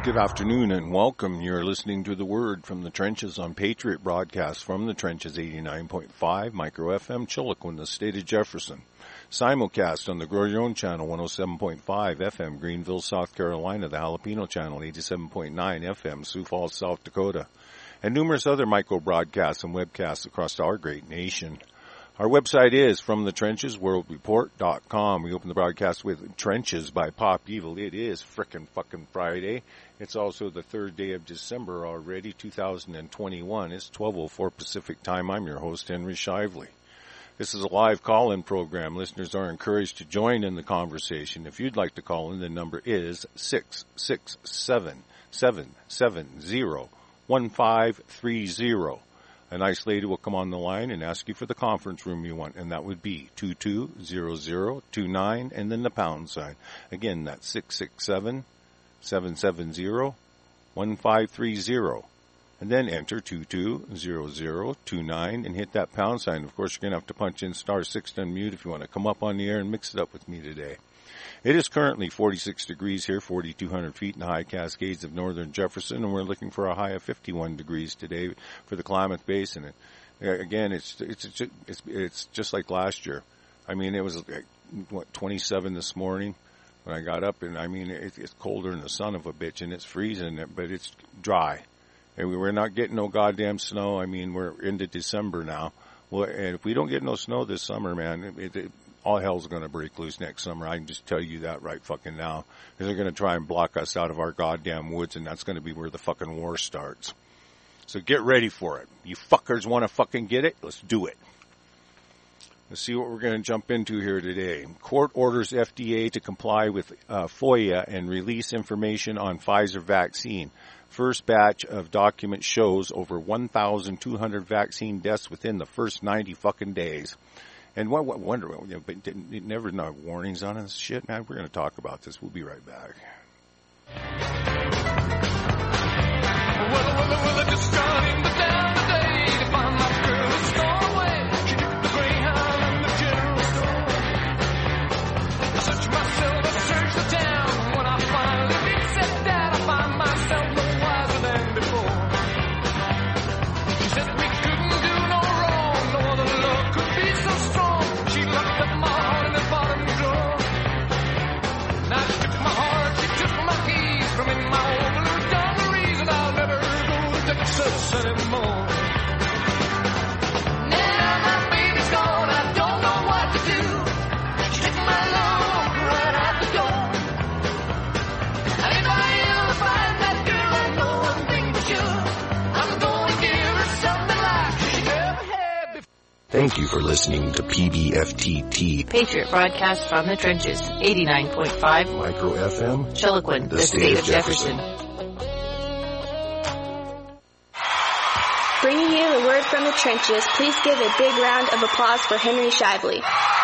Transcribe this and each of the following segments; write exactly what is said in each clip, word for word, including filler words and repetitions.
Good afternoon and welcome. You're listening to The Word from the Trenches on Patriot Broadcast from the Trenches eighty-nine point five Micro F M Chiloquin, the state of Jefferson. Simulcast on the Grow Your Own channel one oh seven point five F M Greenville, South Carolina, the Jalapeno channel eighty-seven point nine F M Sioux Falls, South Dakota, and numerous other micro broadcasts and webcasts across our great nation. Our website is from the trenches world report dot com. We open the broadcast with Trenches by Pop Evil. It is frickin' fucking Friday. It's also the third day of December already, two thousand twenty-one. It's twelve oh four Pacific time. I'm your host, Henry Shively. This is a live call-in program. Listeners are encouraged to join in the conversation. If you'd like to call in, the number is six six seven, seven seven zero, one five three zero. A nice lady will come on the line and ask you for the conference room you want, and that would be two two zero zero two nine and then the pound sign. Again, that's six six seven, seven seven zero, one five three zero. And then enter two two zero zero two nine and hit that pound sign. Of course, you're going to have to punch in star six to unmute if you want to come up on the air and mix it up with me today. It is currently forty-six degrees here, forty-two hundred feet in the high Cascades of northern Jefferson, and we're looking for a high of fifty-one degrees today for the Klamath Basin. And again, it's it's it's it's just like last year. I mean, it was what twenty-seven this morning when I got up, and I mean, it, it's colder than the son of a bitch, and it's freezing, but it's dry, and we we're not getting no goddamn snow. I mean, we're into December now. Well, and if we don't get no snow this summer, man, it, it, all hell's going to break loose next summer. I can just tell you that right fucking now. Because they're going to try and block us out of our goddamn woods, and that's going to be where the fucking war starts. So get ready for it. You fuckers want to fucking get it? Let's do it. Let's see what we're going to jump into here today. Court orders F D A to comply with uh, FOIA and release information on Pfizer vaccine. First batch of documents shows over one thousand two hundred vaccine deaths within the first ninety fucking days. And what, what wonder, you know, but it never no warnings on this shit, man. We're going to talk about this. We'll be right back. Well, well, well, just starting the down the day to find my girl who's gone away. She took the Greyhound and the general store. I searched myself, I searched the town. When I finally did set that, I find myself no wiser than before. She said we couldn't do no wrong, no other love could be so strong. She locked up my heart in the bottom drawer. Now she took my heart, she took my keys from in my old blue dungarees, and I'll never go to Texas anymore. Now my baby's gone, I don't know what to do. She took my love right out the door. And if I ever find that girl, I know one thing for sure. I'm going to give her something like she never had before. Thank you for listening to P B F T T Patriot Broadcast from the Trenches, eighty-nine point five Micro F M Chiloquin, the, the state, state of Jefferson. Jefferson. Bringing you the word from the trenches, please give a big round of applause for Henry Shively.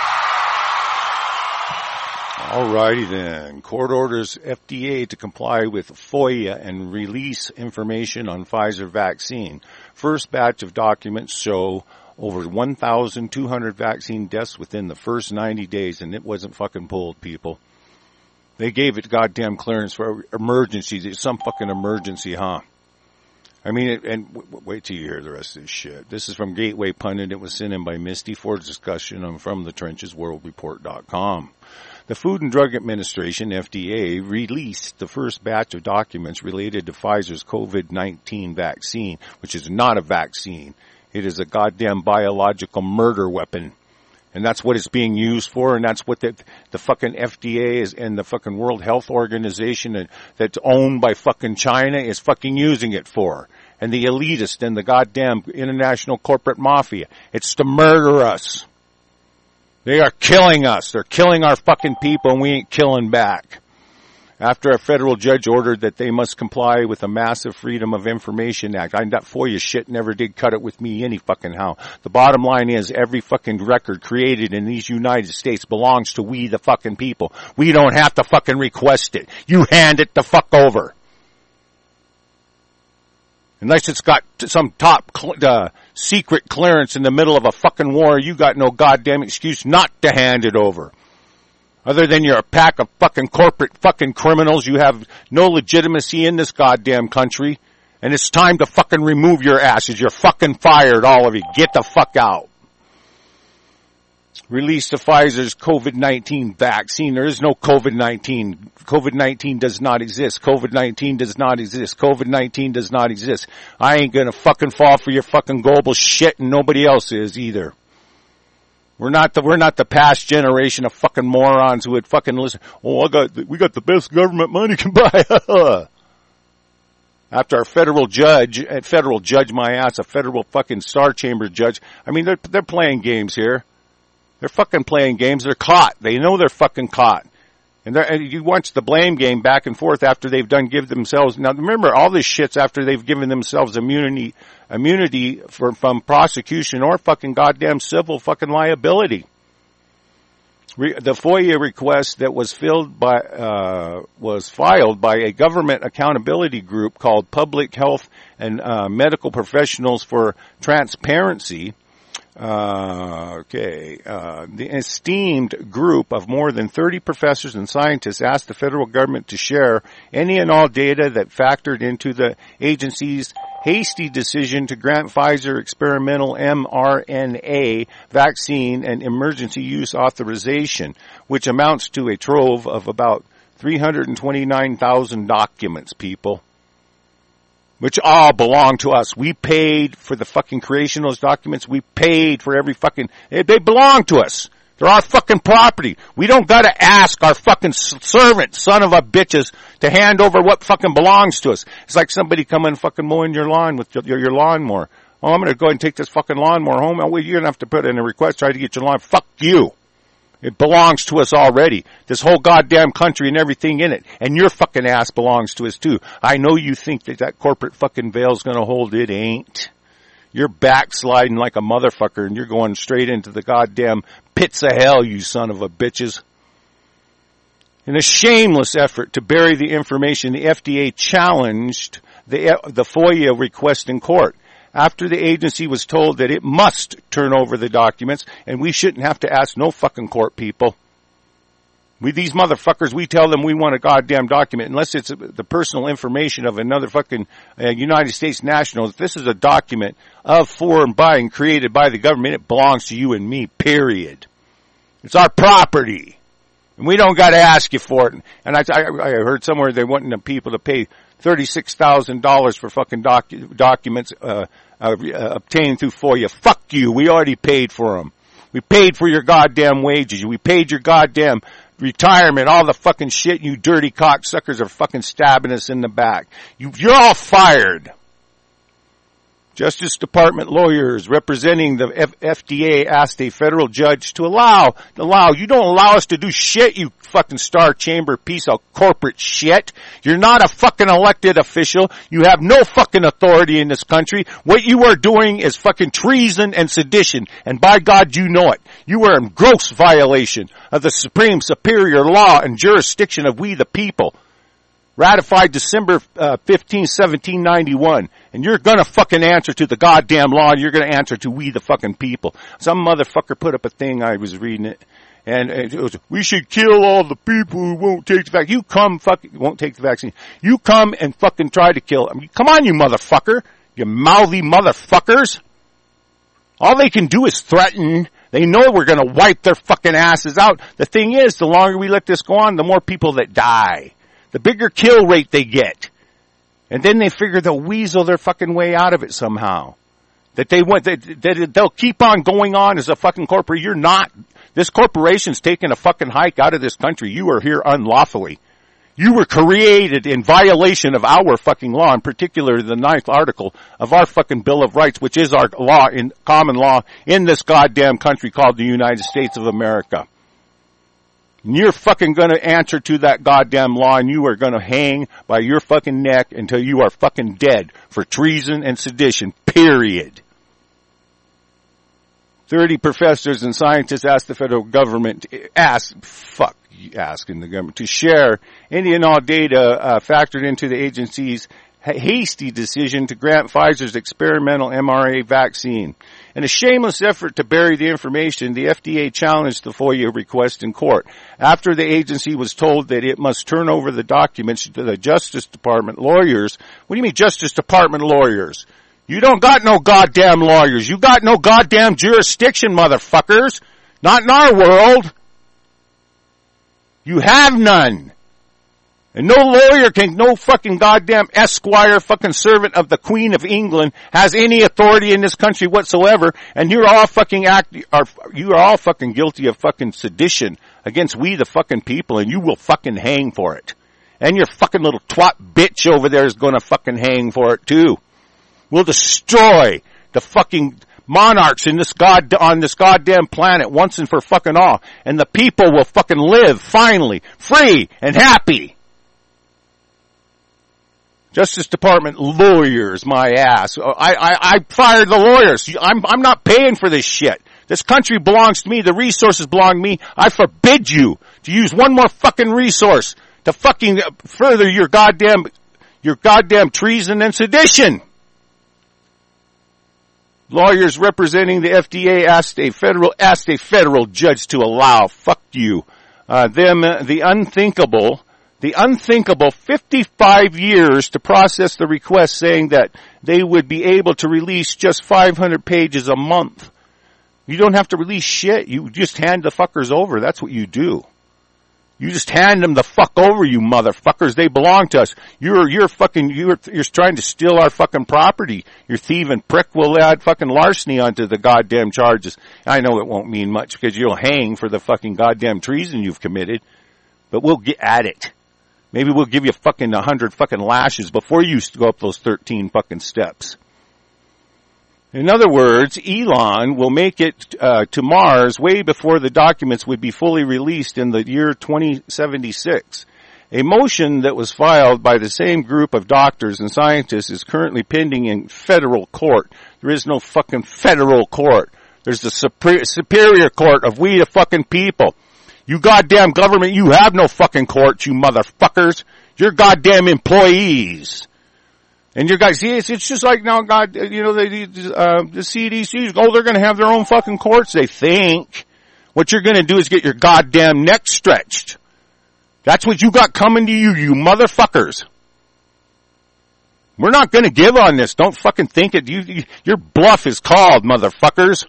All righty then. Court orders F D A to comply with FOIA and release information on Pfizer vaccine. First batch of documents show over one thousand two hundred vaccine deaths within the first ninety days, and it wasn't fucking pulled, people. They gave it goddamn clearance for emergencies. It's some fucking emergency, huh? I mean, it, and w- w- wait till you hear the rest of this shit. This is from Gateway Pundit. It was sent in by Misty for discussion on from the trenches world report dot com. The Food and Drug Administration, F D A, released the first batch of documents related to Pfizer's COVID nineteen vaccine, which is not a vaccine. It is a goddamn biological murder weapon. And that's what it's being used for, and that's what the, the fucking F D A is and the fucking World Health Organization that, that's owned by fucking China is fucking using it for. And the elitists and the goddamn international corporate mafia. It's to murder us. They are killing us. They're killing our fucking people, and we ain't killing back. After a federal judge ordered that they must comply with the Massive Freedom of Information Act. I, that FOIA shit never did cut it with me any fucking how. The bottom line is every fucking record created in these United States belongs to we the fucking people. We don't have to fucking request it. You hand it the fuck over. Unless it's got some top cl- uh, secret clearance in the middle of a fucking war, you got no goddamn excuse not to hand it over. Other than you're a pack of fucking corporate fucking criminals, you have no legitimacy in this goddamn country. And it's time to fucking remove your asses. You're fucking fired, all of you. Get the fuck out. Release the Pfizer's COVID nineteen vaccine. There is no COVID nineteen. COVID nineteen does not exist. COVID nineteen does not exist. COVID nineteen does not exist. I ain't gonna fucking fall for your fucking global shit, and nobody else is either. We're not the, we're not the past generation of fucking morons who would fucking listen. Oh, I got, we got the best government money can buy. After our federal judge, a federal judge my ass, a federal fucking Star Chamber judge. I mean, they're, they're playing games here. They're fucking playing games. They're caught. They know they're fucking caught. And, and you watch the blame game back and forth after they've done give themselves. Now remember, all this shit's after they've given themselves immunity, immunity for, from prosecution or fucking goddamn civil fucking liability. Re, the FOIA request that was filled by, uh, was filed by a government accountability group called Public Health and, uh, Medical Professionals for Transparency. Uh, okay, uh, the esteemed group of more than thirty professors and scientists asked the federal government to share any and all data that factored into the agency's hasty decision to grant Pfizer experimental mRNA vaccine and emergency use authorization, which amounts to a trove of about three hundred twenty-nine thousand documents, people. Which all belong to us. We paid for the fucking creation of those documents. We paid for every fucking, they, they belong to us. They're our fucking property. We don't gotta ask our fucking servant, son of a bitches, to hand over what fucking belongs to us. It's like somebody coming fucking mowing your lawn with your, your lawnmower. Oh, I'm gonna go ahead and take this fucking lawnmower home. Oh, well, you're gonna have to put in a request, try to get your lawn. Fuck you. It belongs to us already. This whole goddamn country and everything in it. And your fucking ass belongs to us too. I know you think that that corporate fucking veil's gonna hold. It ain't. You're backsliding like a motherfucker and you're going straight into the goddamn pits of hell, you son of a bitches. In a shameless effort to bury the information, the F D A challenged the, the FOIA request in court. After the agency was told that it must turn over the documents, and we shouldn't have to ask no fucking court people. We, these motherfuckers, we tell them we want a goddamn document, unless it's the personal information of another fucking uh, United States national. If this is a document of, for, and by, and created by the government, it belongs to you and me, period. It's our property. And we don't gotta ask you for it. And I, I, I heard somewhere they wanting the people to pay thirty-six thousand dollars for fucking docu- documents uh, uh, uh, obtained through FOIA. Fuck you. We already paid for them. We paid for your goddamn wages. We paid your goddamn retirement. All the fucking shit you dirty cocksuckers are fucking stabbing us in the back. You, you're all fired. Justice Department lawyers representing the F- FDA asked a federal judge to allow, allow, you don't allow us to do shit, you fucking Star Chamber piece of corporate shit. You're not a fucking elected official. You have no fucking authority in this country. What you are doing is fucking treason and sedition, and by God you know it. You are in gross violation of the supreme superior law and jurisdiction of we the people. Ratified December uh, fifteenth, seventeen ninety-one. And you're gonna fucking answer to the goddamn law, and you're gonna answer to we the fucking people. Some motherfucker put up a thing, I was reading it, and it was, we should kill all the people who won't take the vaccine. You come fuck, won't take the vaccine. You come and fucking try to kill. I mean, come on, you motherfucker. You mouthy motherfuckers. All they can do is threaten. They know we're gonna wipe their fucking asses out. The thing is, the longer we let this go on, the more people that die. The bigger kill rate they get. And then they figure they'll weasel their fucking way out of it somehow. That they want, that, that they'll keep on going on as a fucking corporate. You're not. This corporation's taking a fucking hike out of this country. You are here unlawfully. You were created in violation of our fucking law, in particular the ninth article of our fucking Bill of Rights, which is our law in common law in this goddamn country called the United States of America. And you're fucking gonna answer to that goddamn law, and you are gonna hang by your fucking neck until you are fucking dead for treason and sedition, period. Thirty professors and scientists asked the federal government, ask, fuck, asking the government to share any and all data uh, factored into the agency's hasty decision to grant Pfizer's experimental M R N A vaccine. In a shameless effort to bury the information, the F D A challenged the FOIA request in court after the agency was told that it must turn over the documents to the Justice Department lawyers. What do you mean Justice Department lawyers? You don't got no goddamn lawyers. You got no goddamn jurisdiction, motherfuckers. Not in our world. You have none. And no lawyer can, no fucking goddamn esquire, fucking servant of the Queen of England has any authority in this country whatsoever. And you're all fucking act, are, you are all fucking guilty of fucking sedition against we the fucking people, and you will fucking hang for it. And your fucking little twat bitch over there is gonna fucking hang for it too. We'll destroy the fucking monarchs in this god, on this goddamn planet once and for fucking all. And the people will fucking live finally, free and happy. Justice Department lawyers, my ass. I, I, I fired the lawyers. I'm, I'm not paying for this shit. This country belongs to me. The resources belong to me. I forbid you to use one more fucking resource to fucking further your goddamn, your goddamn treason and sedition. Lawyers representing the F D A asked a federal, asked a federal judge to allow, fuck you, uh, them, uh, the unthinkable, the unthinkable fifty-five years to process the request, saying that they would be able to release just five hundred pages a month. You don't have to release shit. You just hand the fuckers over. That's what you do. You just hand them the fuck over, you motherfuckers. They belong to us. You're, you're fucking, you're, you're trying to steal our fucking property. You're thieving prick. We'll add fucking larceny onto the goddamn charges. I know it won't mean much because you'll hang for the fucking goddamn treason you've committed, but we'll get at it. Maybe we'll give you fucking a hundred fucking lashes before you go up those thirteen fucking steps. In other words, Elon will make it uh, to Mars way before the documents would be fully released in the year twenty seventy-six. A motion that was filed by the same group of doctors and scientists is currently pending in federal court. There is no fucking federal court. There's the super- superior court of we the fucking people. You goddamn government, you have no fucking court, you motherfuckers. You're goddamn employees. And your guys, see, it's, it's just like now, God, you know, they, uh, the C D C, oh, they're going to have their own fucking courts, they think. What you're going to do is get your goddamn neck stretched. That's what you got coming to you, you motherfuckers. We're not going to give on this. Don't fucking think it. You, you, your bluff is called, motherfuckers.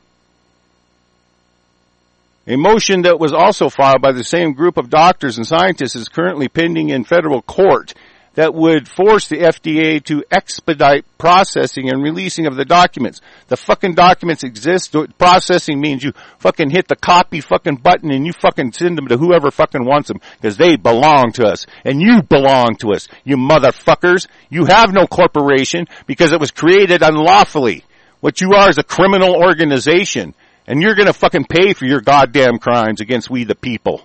A motion that was also filed by the same group of doctors and scientists is currently pending in federal court that would force the F D A to expedite processing and releasing of the documents. The fucking documents exist. Processing means you fucking hit the copy fucking button and you fucking send them to whoever fucking wants them because they belong to us and you belong to us, you motherfuckers. You have no corporation because it was created unlawfully. What you are is a criminal organization and you're gonna fucking pay for your goddamn crimes against we the people.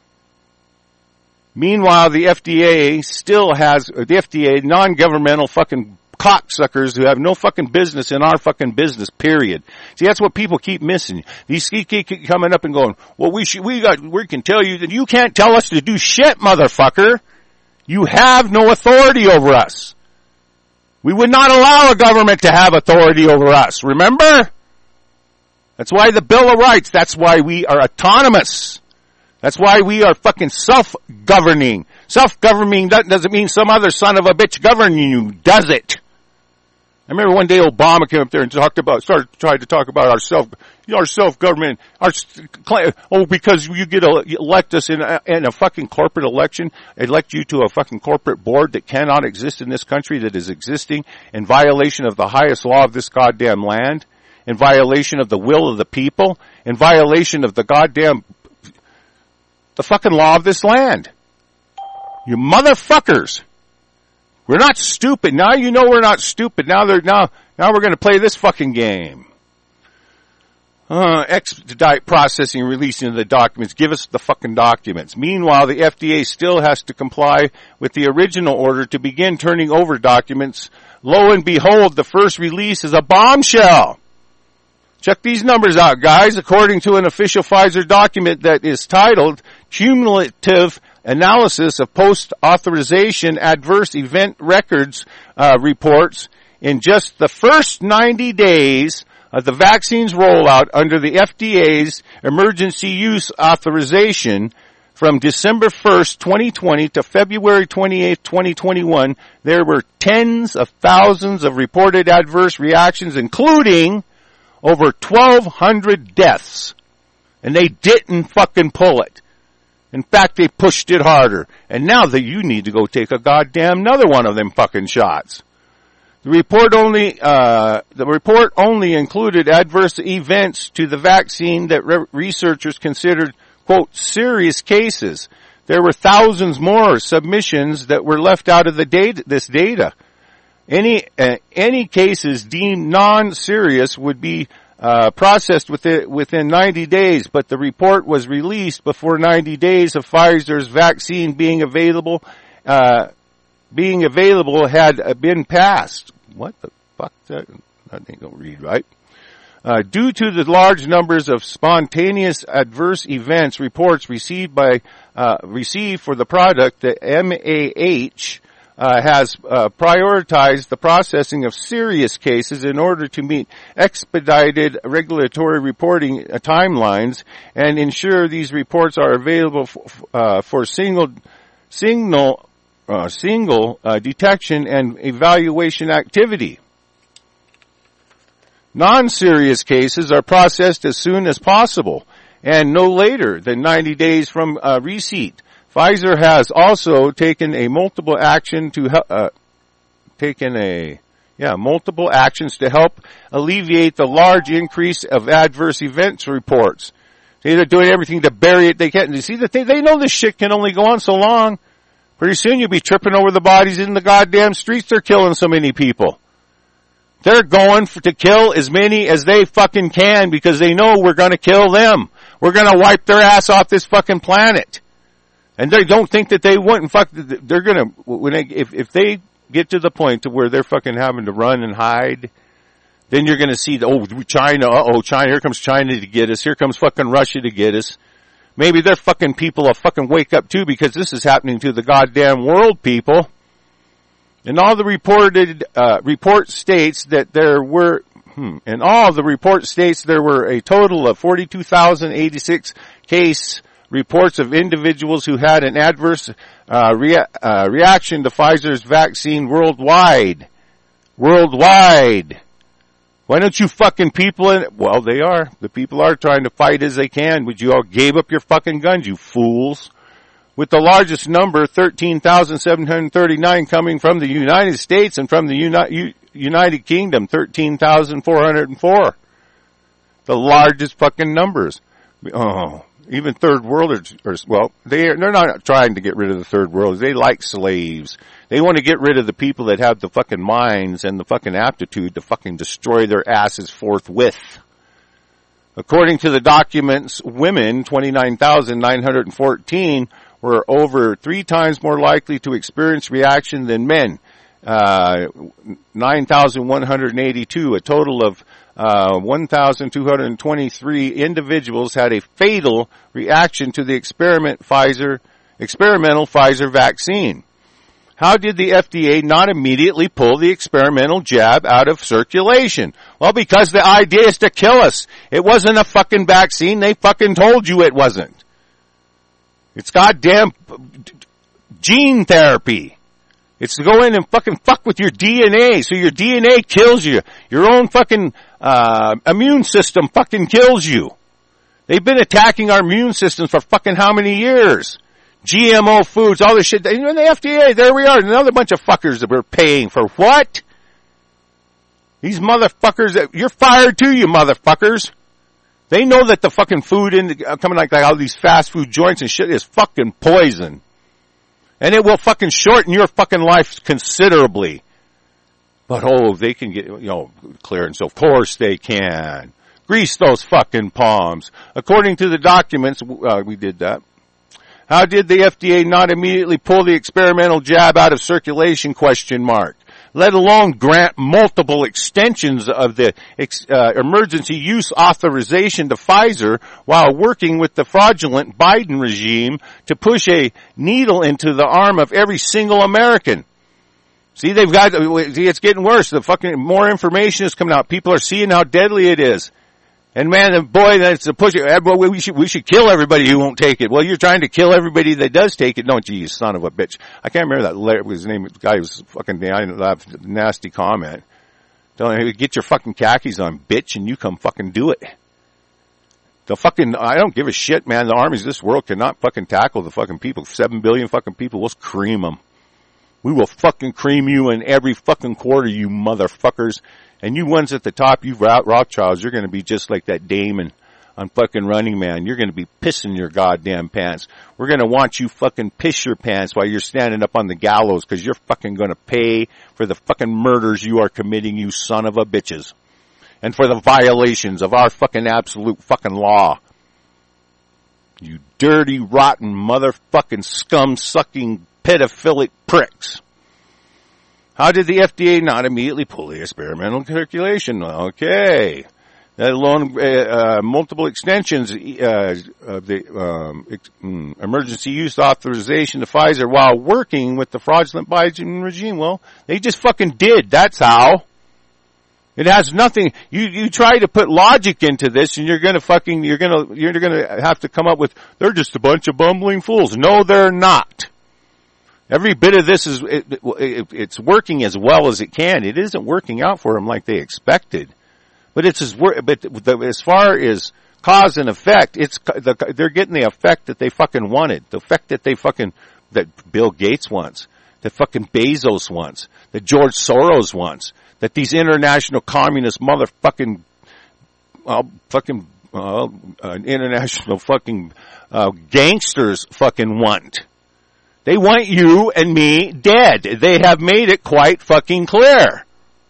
Meanwhile, the F D A still has, or the F D A, non-governmental fucking cocksuckers who have no fucking business in our fucking business, period. See, that's what people keep missing. These keep, keep coming up and going, well, we should, we got, we can tell you that you can't tell us to do shit, motherfucker. You have no authority over us. We would not allow a government to have authority over us, remember? That's why the Bill of Rights, that's why we are autonomous. That's why we are fucking self-governing. Self-governing doesn't mean some other son of a bitch governing you, does it? I remember one day Obama came up there and talked about, started trying to talk about our self, our self-government, our, oh, because you get a, you elect us in a, in a fucking corporate election, elect you to a fucking corporate board that cannot exist in this country, that is existing in violation of the highest law of this goddamn land, in violation of the will of the people, in violation of the goddamn the fucking law of this land. You motherfuckers. We're not stupid. Now you know we're not stupid. Now they're, now, now we're gonna play this fucking game. Uh, expedite processing and releasing of the documents. Give us the fucking documents. Meanwhile, the F D A still has to comply with the original order to begin turning over documents. Lo and behold, the first release is a bombshell. Check these numbers out, guys. According to an official Pfizer document that is titled Cumulative analysis of post-authorization adverse event records uh, reports in just the first ninety days of the vaccine's rollout under the F D A's emergency use authorization from December first, twenty twenty to February twenty-eighth, twenty twenty-one, there were tens of thousands of reported adverse reactions, including over twelve hundred deaths. And they didn't fucking pull it. In fact, they pushed it harder. And now that you need to go take a goddamn another one of them fucking shots. The report only, uh, the report only included adverse events to the vaccine that re- researchers considered, quote, serious cases. There were thousands more submissions that were left out of the data, this data. Any, uh, any cases deemed non-serious would be, uh, processed within, within ninety days, but the report was released before ninety days of Pfizer's vaccine being available, uh, being available had been passed. What the fuck? That, that ain't gonna read right. Uh, due to the large numbers of spontaneous adverse events reports received by, uh, received for the product, the M A H, uh, has, uh, prioritized the processing of serious cases in order to meet expedited regulatory reporting uh, timelines and ensure these reports are available f- uh, for single, signal, Uh, single uh, detection and evaluation activity. Non-serious cases are processed as soon as possible and no later than ninety days from uh, receipt. Pfizer has also taken a multiple action to uh, taken a yeah multiple actions to help alleviate the large increase of adverse events reports. They're doing everything to bury it. They can't. You see the thing? They know this shit can only go on so long. Pretty soon you'll be tripping over the bodies in the goddamn streets. They're killing so many people. They're going for, to kill as many as they fucking can because they know we're going to kill them. We're going to wipe their ass off this fucking planet. And they don't think that they wouldn't fuck, they're going to, when they, if, if they get to the point to where they're fucking having to run and hide, then you're going to see, the, oh, China, uh-oh, China, here comes China to get us. Here comes fucking Russia to get us. Maybe their fucking people will fucking wake up too because this is happening to the goddamn world, people. And all the reported, uh, report states that there were, hmm, and all the report states there were a total of forty-two thousand eighty-six case reports of individuals who had an adverse, uh, rea- uh, reaction to Pfizer's vaccine worldwide. Worldwide. Why don't you fucking people in, well, they are. The people are trying to fight as they can, but you all gave up your fucking guns, you fools. With the largest number, thirteen thousand seven hundred thirty-nine coming from the United States and from the Uni- United Kingdom, thirteen thousand four hundred four. The largest fucking numbers. Oh, even third worlders, or, well, they're, they're not trying to get rid of the third worlders. They like slaves. They want to get rid of the people that have the fucking minds and the fucking aptitude to fucking destroy their asses forthwith. According to the documents, women, twenty-nine thousand nine hundred fourteen, were over three times more likely to experience reaction than men. Uh, nine thousand one hundred eighty-two, a total of uh, one thousand two hundred twenty-three individuals had a fatal reaction to the experiment Pfizer, experimental Pfizer vaccine. How did the F D A not immediately pull the experimental jab out of circulation? Well, because the idea is to kill us. It wasn't a fucking vaccine. They fucking told you it wasn't. It's goddamn gene therapy. It's to go in and fucking fuck with your D N A, so your D N A kills you. Your own fucking uh immune system fucking kills you. They've been attacking our immune systems for fucking how many years? G M O foods, all this shit. And the F D A, there we are, another bunch of fuckers that we're paying for what? These motherfuckers, you're fired too, you motherfuckers. They know that the fucking food in the, uh, coming like, like all these fast food joints and shit is fucking poison. And it will fucking shorten your fucking life considerably. But oh, they can get, you know, clearance. Of course they can. Grease those fucking palms. According to the documents, uh, we did that. How did the F D A not immediately pull the experimental jab out of circulation, question mark? let alone grant multiple extensions of the uh, emergency use authorization to Pfizer while working with the fraudulent Biden regime to push a needle into the arm of every single American. See, they've got, see, it's getting worse. The fucking, more information is coming out. People are seeing how deadly it is. And man, boy, that's a push. We should, we should kill everybody who won't take it. Well, you're trying to kill everybody that does take it. Don't you, you son of a bitch. I can't remember that, his name, the guy was fucking, nasty comment. Don't, get your fucking khakis on, bitch, and you come fucking do it. The fucking, I don't give a shit, man. The armies of this world cannot fucking tackle the fucking people. Seven billion fucking people. Let's cream them. We will fucking cream you in every fucking quarter, you motherfuckers. And you ones at the top, you Rothschilds, you're going to be just like that Damon on fucking Running Man. You're going to be pissing your goddamn pants. We're going to want you fucking piss your pants while you're standing up on the gallows because you're fucking going to pay for the fucking murders you are committing, you son of a bitches. And for the violations of our fucking absolute fucking law. You dirty, rotten, motherfucking scum-sucking pedophilic pricks. How did the F D A not immediately pull the experimental circulation? Okay. Let alone uh, uh, multiple extensions uh, of the um, ex- mm, emergency use authorization to Pfizer while working with the fraudulent Biden regime. Well, they just fucking did. That's how. It has nothing. You you try to put logic into this, and you're gonna fucking you're gonna you're gonna have to come up with they're just a bunch of bumbling fools. No, they're not. Every bit of this is, it, it, it's working as well as it can. It isn't working out for them like they expected. But it's as, but the, as far as cause and effect, it's, the, they're getting the effect that they fucking wanted. The effect that they fucking, that Bill Gates wants. That fucking Bezos wants. That George Soros wants. That these international communist motherfucking, uh, fucking, uh, uh, international fucking, uh, gangsters fucking want. They want you and me dead. They have made it quite fucking clear.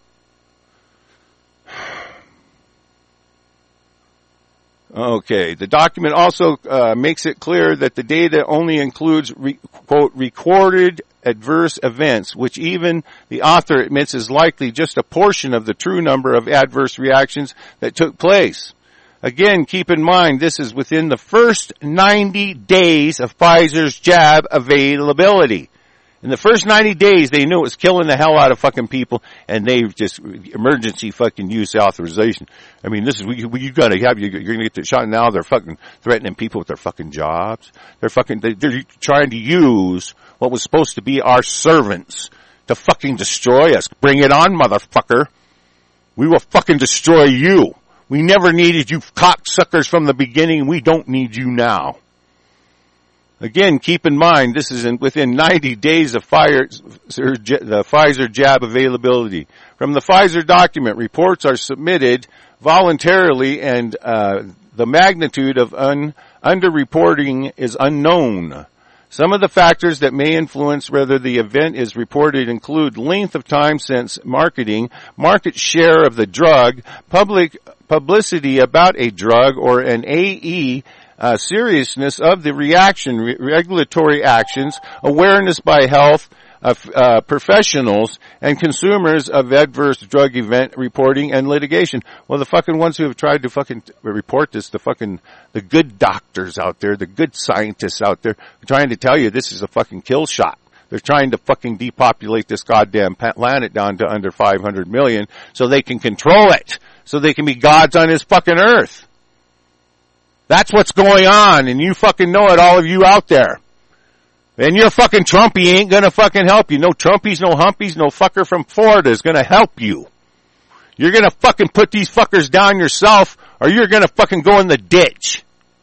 Okay, the document also uh, makes it clear that the data only includes, re- quote, recorded adverse events, which even the author admits is likely just a portion of the true number of adverse reactions that took place. Again, keep in mind, this is within the first ninety days of Pfizer's jab availability. In the first ninety days, they knew it was killing the hell out of fucking people, and they just, emergency fucking use authorization. I mean, this is, we, we, you gotta have, you're gonna get the shot. Now they're fucking threatening people with their fucking jobs. They're fucking, they're trying to use what was supposed to be our servants to fucking destroy us. Bring it on, motherfucker. We will fucking destroy you. We never needed you cocksuckers from the beginning. We don't need you now. Again, keep in mind, this is in, within ninety days of fire, the Pfizer jab availability. From the Pfizer document, reports are submitted voluntarily and uh, the magnitude of un, underreporting is unknown. Some of the factors that may influence whether the event is reported include length of time since marketing, market share of the drug, public publicity about a drug or an A E, uh, seriousness of the reaction, re- regulatory actions, awareness by health uh, uh, professionals and consumers of adverse drug event reporting and litigation. Well, the fucking ones who have tried to fucking report this, the fucking, the good doctors out there, the good scientists out there, are trying to tell you this is a fucking kill shot. They're trying to fucking depopulate this goddamn planet down to under five hundred million so they can control it. So they can be gods on this fucking earth. That's what's going on, and you fucking know it, all of you out there. And your fucking Trumpy ain't gonna fucking help you. No Trumpies, no Humpies, no fucker from Florida is gonna help you. You're gonna fucking put these fuckers down yourself, or you're gonna fucking go in the ditch.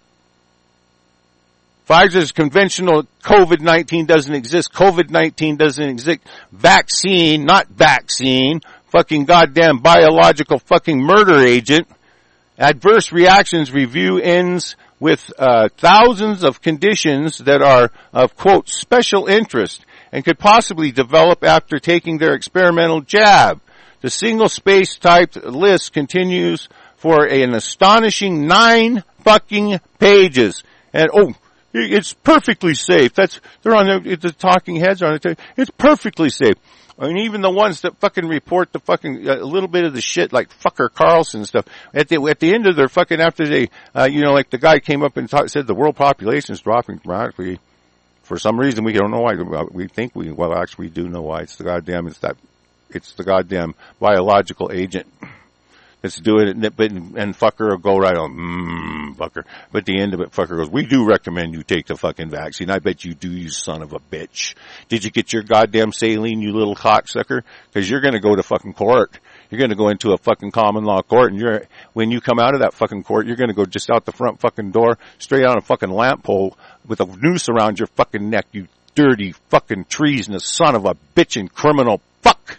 Pfizer's conventional COVID nineteen doesn't exist. COVID nineteen doesn't exist. Vaccine, not vaccine. Fucking goddamn biological fucking murder agent. Adverse reactions review ends with uh, thousands of conditions that are of, quote, special interest and could possibly develop after taking their experimental jab. The single-space typed list continues for an astonishing nine fucking pages. And, oh, It's perfectly safe. That's, they're on the, the talking heads are on the, it's perfectly safe. I mean, even the ones that fucking report the fucking, a uh, little bit of the shit like fucker Carlson stuff, at the, at the end of their fucking, after they, uh, you know, like the guy came up and talk, said the world population is dropping dramatically. For some reason, we don't know why. We think we, well, actually we do know why. It's the goddamn, it's that, it's the goddamn biological agent that's doing it, but, and fucker will go right on, mmm, fucker. But at the end of it, fucker goes, we do recommend you take the fucking vaccine. I bet you do, you son of a bitch. Did you get your goddamn saline, you little cocksucker? Cause you're gonna go to fucking court. You're gonna go into a fucking common law court, and you're, when you come out of that fucking court, you're gonna go just out the front fucking door, straight on a fucking lamp pole with a noose around your fucking neck, you dirty fucking treasonous son of a bitchin' criminal fuck.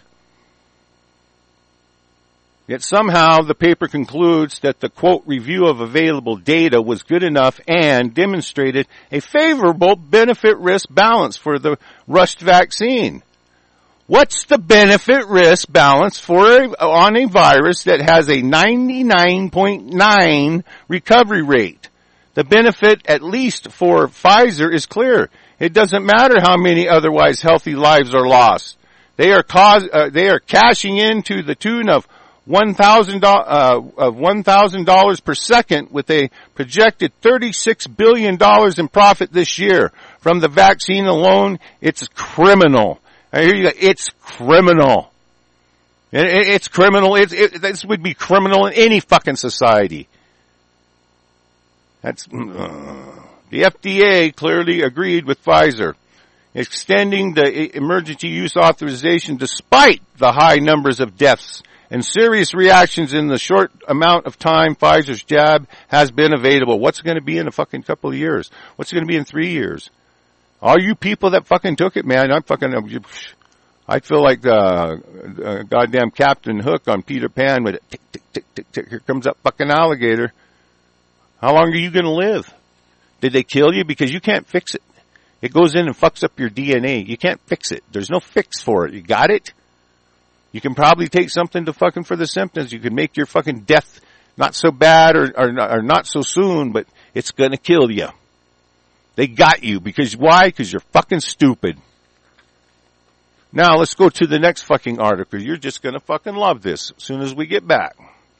Yet somehow the paper concludes that the, quote, review of available data was good enough and demonstrated a favorable benefit-risk balance for the rushed vaccine. What's the benefit-risk balance for a, on a virus that has a ninety-nine point nine recovery rate? The benefit, at least for Pfizer, is clear. It doesn't matter how many otherwise healthy lives are lost. They are cause, uh, they are cashing into the tune of one thousand uh, of one thousand dollars per second with a projected thirty-six billion dollars in profit this year. From the vaccine alone, it's criminal. I hear you. It's criminal. It, it, it's criminal. It's, it, this would be criminal in any fucking society. That's uh, the F D A clearly agreed with Pfizer, extending the emergency use authorization despite the high numbers of deaths and serious reactions in the short amount of time Pfizer's jab has been available. What's it going to be in a fucking couple of years? What's it going to be in three years? All you people that fucking took it, man, I'm fucking, I feel like the uh, goddamn Captain Hook on Peter Pan with it. Tick, tick, tick, tick, tick. Here comes that fucking alligator. How long are you going to live? Did they kill you? Because you can't fix it. It goes in and fucks up your D N A. You can't fix it. There's no fix for it. You got it? You can probably take something to fucking for the symptoms. You can make your fucking death not so bad or, or, or not so soon, but it's gonna kill you. They got you. Because why? Because you're fucking stupid. Now let's go to the next fucking article. You're just gonna fucking love this as soon as we get back.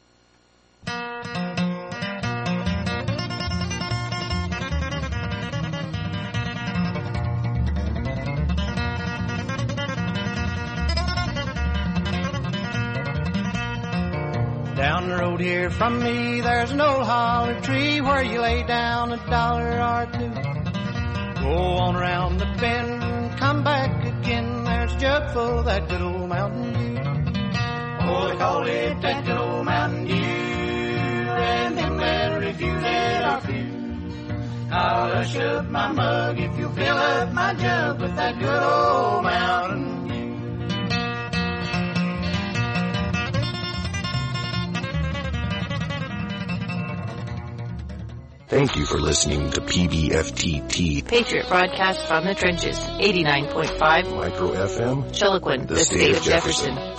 Down the road here from me, there's an old holler tree where you lay down a dollar or two. Go on around the bend and come back again. There's a jug full of that good old Mountain Dew. Oh, they call it that good old Mountain Dew, and them that refuse it are few. I'll hush up my mug if you fill up my jug with that good old Mountain Dew. Thank you for listening to P B F T T Patriot broadcast from the trenches, eighty-nine point five Micro F M, Chiloquin, the, the state, state of Jefferson. Jefferson.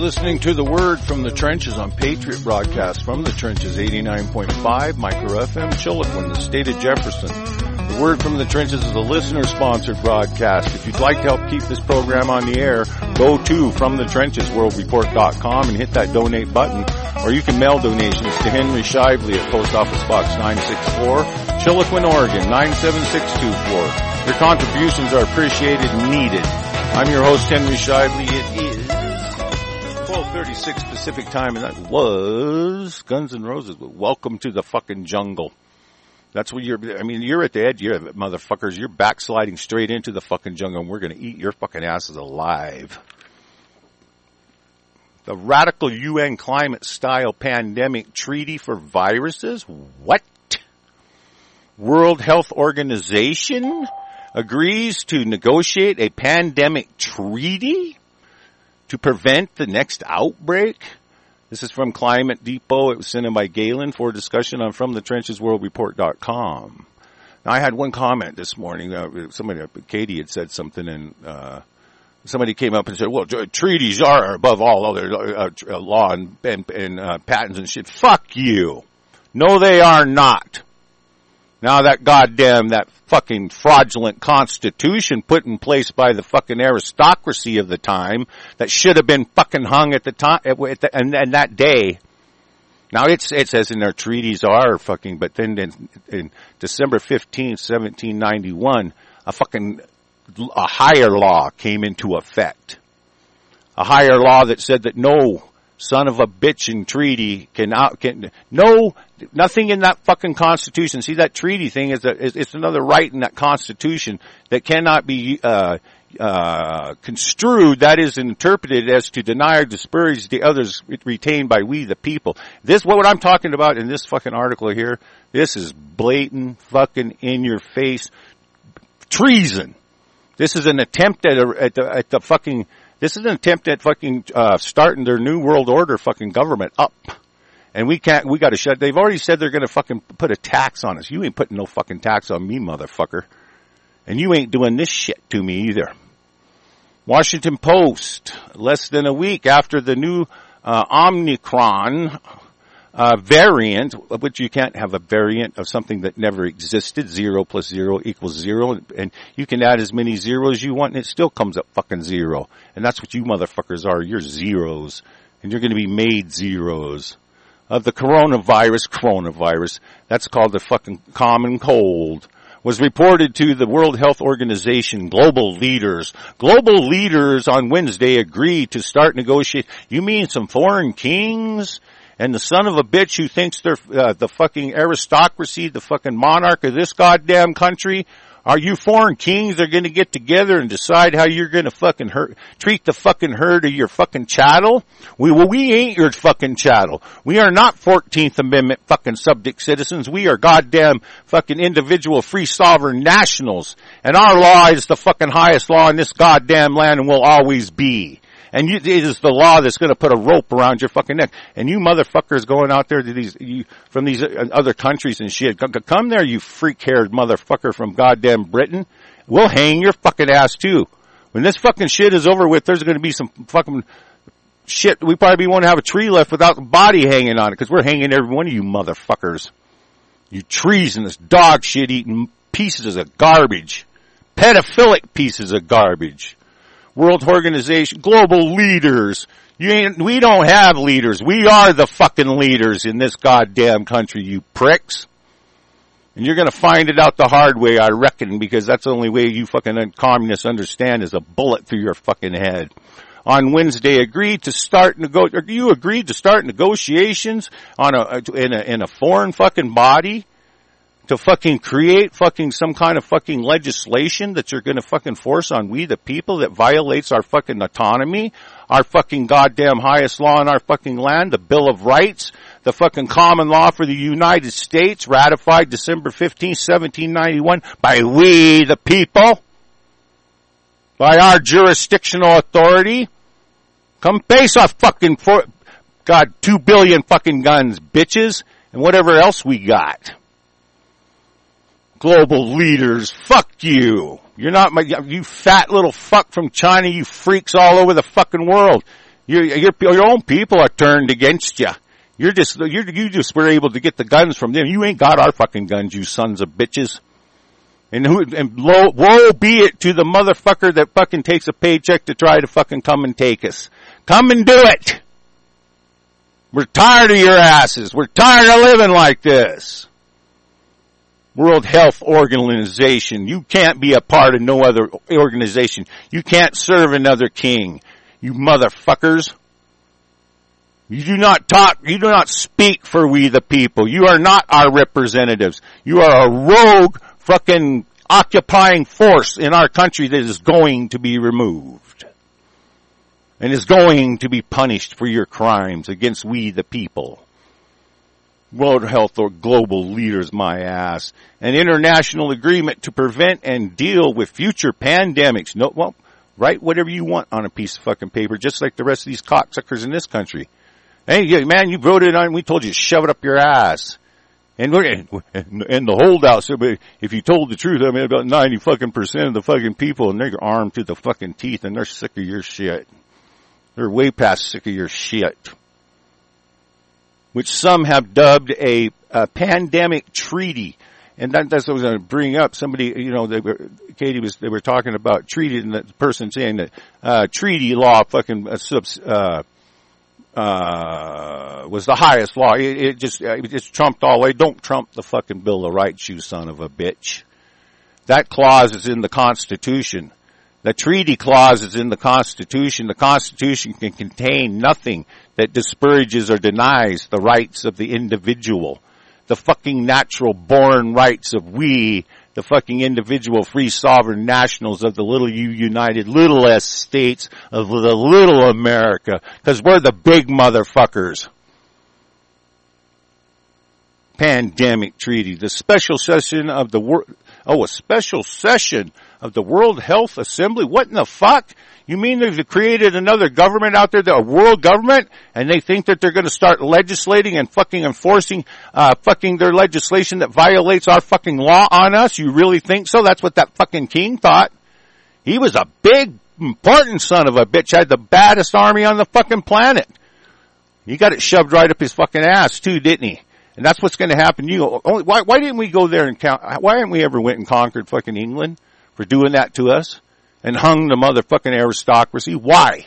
listening to The Word from the Trenches on Patriot Broadcast from the Trenches, eighty-nine point five Micro F M, Chilliquin, the state of Jefferson. The Word from the Trenches is a listener-sponsored broadcast. If you'd like to help keep this program on the air, go to from the trenches world report dot com and hit that donate button, or you can mail donations to Henry Shively at Post Office Box nine sixty-four, Chilliquin, Oregon nine seven six two four. Your contributions are appreciated and needed. I'm your host, Henry Shively. It is twelve thirty-six Pacific time, and that was Guns N' Roses. Welcome to the fucking jungle. That's what you're, I mean, you're at the edge, you're, motherfuckers. You're backsliding straight into the fucking jungle, and we're going to eat your fucking asses alive. The radical U N climate-style pandemic treaty for viruses? What? World Health Organization agrees to negotiate a pandemic treaty to prevent the next outbreak? This is from Climate Depot. It was sent in by Galen for discussion on from the trenches world report dot com. Now, I had one comment this morning. Uh, somebody, Katie had said something, and uh, somebody came up and said, well, treaties are above all other uh, law and, and, and uh, patents and shit. Fuck you. No, they are not. Now that goddamn, that fucking fraudulent constitution put in place by the fucking aristocracy of the time that should have been fucking hung at the time, at the, and, and that day. Now it's, it says in their treaties are fucking, but then in, in December fifteenth, seventeen ninety-one, a fucking, a higher law came into effect. A higher law that said that no son of a bitchin' treaty can out, can, no, nothing in that fucking constitution. See, that treaty thing is that it's another right in that constitution that cannot be, uh, uh, construed, that is interpreted as to deny or disparage the others retained by we the people. This, what I'm talking about in this fucking article here, this is blatant fucking in your face treason. This is an attempt at a, at the, at the fucking, This is an attempt at fucking, uh, starting their new world order fucking government up. And we can't, we gotta shut, they've already said they're gonna fucking put a tax on us. You ain't putting no fucking tax on me, motherfucker. And you ain't doing this shit to me either. Washington Post, less than a week after the new, uh, Omicron, uh, variant, which you can't have a variant of something that never existed. Zero plus zero equals zero. And you can add as many zeros as you want and it still comes up fucking zero. And that's what you motherfuckers are. You're zeros. And you're going to be made zeros. Of the coronavirus, coronavirus, that's called the fucking common cold, was reported to the World Health Organization global leaders. Global leaders on Wednesday agreed to start negotiate. You mean some foreign kings? And the son of a bitch who thinks they're uh, the fucking aristocracy, the fucking monarch of this goddamn country, are you foreign kings that are going to get together and decide how you're going to fucking hurt, treat the fucking herd of your fucking chattel? We, well, we ain't your fucking chattel. We are not fourteenth Amendment fucking subject citizens. We are goddamn fucking individual free sovereign nationals. And our law is the fucking highest law in this goddamn land and will always be. And you, it is the law that's going to put a rope around your fucking neck. And you motherfuckers going out there to these, you, from these other countries and shit, come there, you freak-haired motherfucker from goddamn Britain. We'll hang your fucking ass too. When this fucking shit is over with, there's going to be some fucking shit. We probably won't have a tree left without the body hanging on it, because we're hanging every one of you motherfuckers. You treasonous dog shit eating pieces of garbage. Pedophilic pieces of garbage. World Organization, global leaders. You ain't, we don't have leaders. We are the fucking leaders in this goddamn country, you pricks. And you're gonna find it out the hard way, I reckon, because that's the only way you fucking communists understand is a bullet through your fucking head. On Wednesday, agreed to start nego- you agreed to start negotiations on a, in a, in a foreign fucking body? To fucking create fucking some kind of fucking legislation that you're gonna fucking force on we the people that violates our fucking autonomy, our fucking goddamn highest law in our fucking land, the Bill of Rights, the fucking common law for the United States, ratified December fifteenth, seventeen ninety-one by we the people, by our jurisdictional authority. Come face off fucking for, God, two billion fucking guns, bitches, and whatever else we got. Global leaders, fuck you. You're not my, you fat little fuck from China, you freaks all over the fucking world. Your, your, your own people are turned against you. You're just, you're, you just were able to get the guns from them. You ain't got our fucking guns, you sons of bitches. And who, and lo, woe be it to the motherfucker that fucking takes a paycheck to try to fucking come and take us. Come and do it! We're tired of your asses. We're tired of living like this. World Health Organization. You can't be a part of no other organization. You can't serve another king. You motherfuckers. You do not talk, you do not speak for we the people. You are not our representatives. You are a rogue fucking occupying force in our country that is going to be removed. And is going to be punished for your crimes against we the people. World Health or global leaders, my ass. An international agreement to prevent and deal with future pandemics. No, well, write whatever you want on a piece of fucking paper, just like the rest of these cocksuckers in this country. Hey, man, you voted on it, we told you to shove it up your ass. And we're, and, and the holdouts, if you told the truth, I mean, about ninety fucking percent of the fucking people, and they're armed to the fucking teeth, and they're sick of your shit. They're way past sick of your shit. Which some have dubbed a, a pandemic treaty. And that, that's what I was going to bring up. Somebody, you know, they were, Katie was, they were talking about treaty, and the person saying that, uh, treaty law fucking, uh, subs, uh, uh, was the highest law. It, it just, it just trumped all the way. Don't trump the fucking Bill of Rights, you son of a bitch. That clause is in the Constitution. The treaty clause is in the Constitution. The Constitution can contain nothing that disparages or denies the rights of the individual. The fucking natural born rights of we, the fucking individual free sovereign nationals of the little U united little S states of the little America. Cause we're the big motherfuckers. Pandemic treaty. The special session of the world, oh, a special session of the World Health Assembly? What in the fuck? You mean they've created another government out there, a world government, and they think that they're going to start legislating and fucking enforcing, uh, fucking their legislation that violates our fucking law on us? You really think so? That's what that fucking king thought. He was a big, important son of a bitch, had the baddest army on the fucking planet. He got it shoved right up his fucking ass too, didn't he? And that's what's going to happen. You go, oh, why, why didn't we go there and count, why haven't we ever went and conquered fucking England for doing that to us? And hung the motherfucking aristocracy. Why?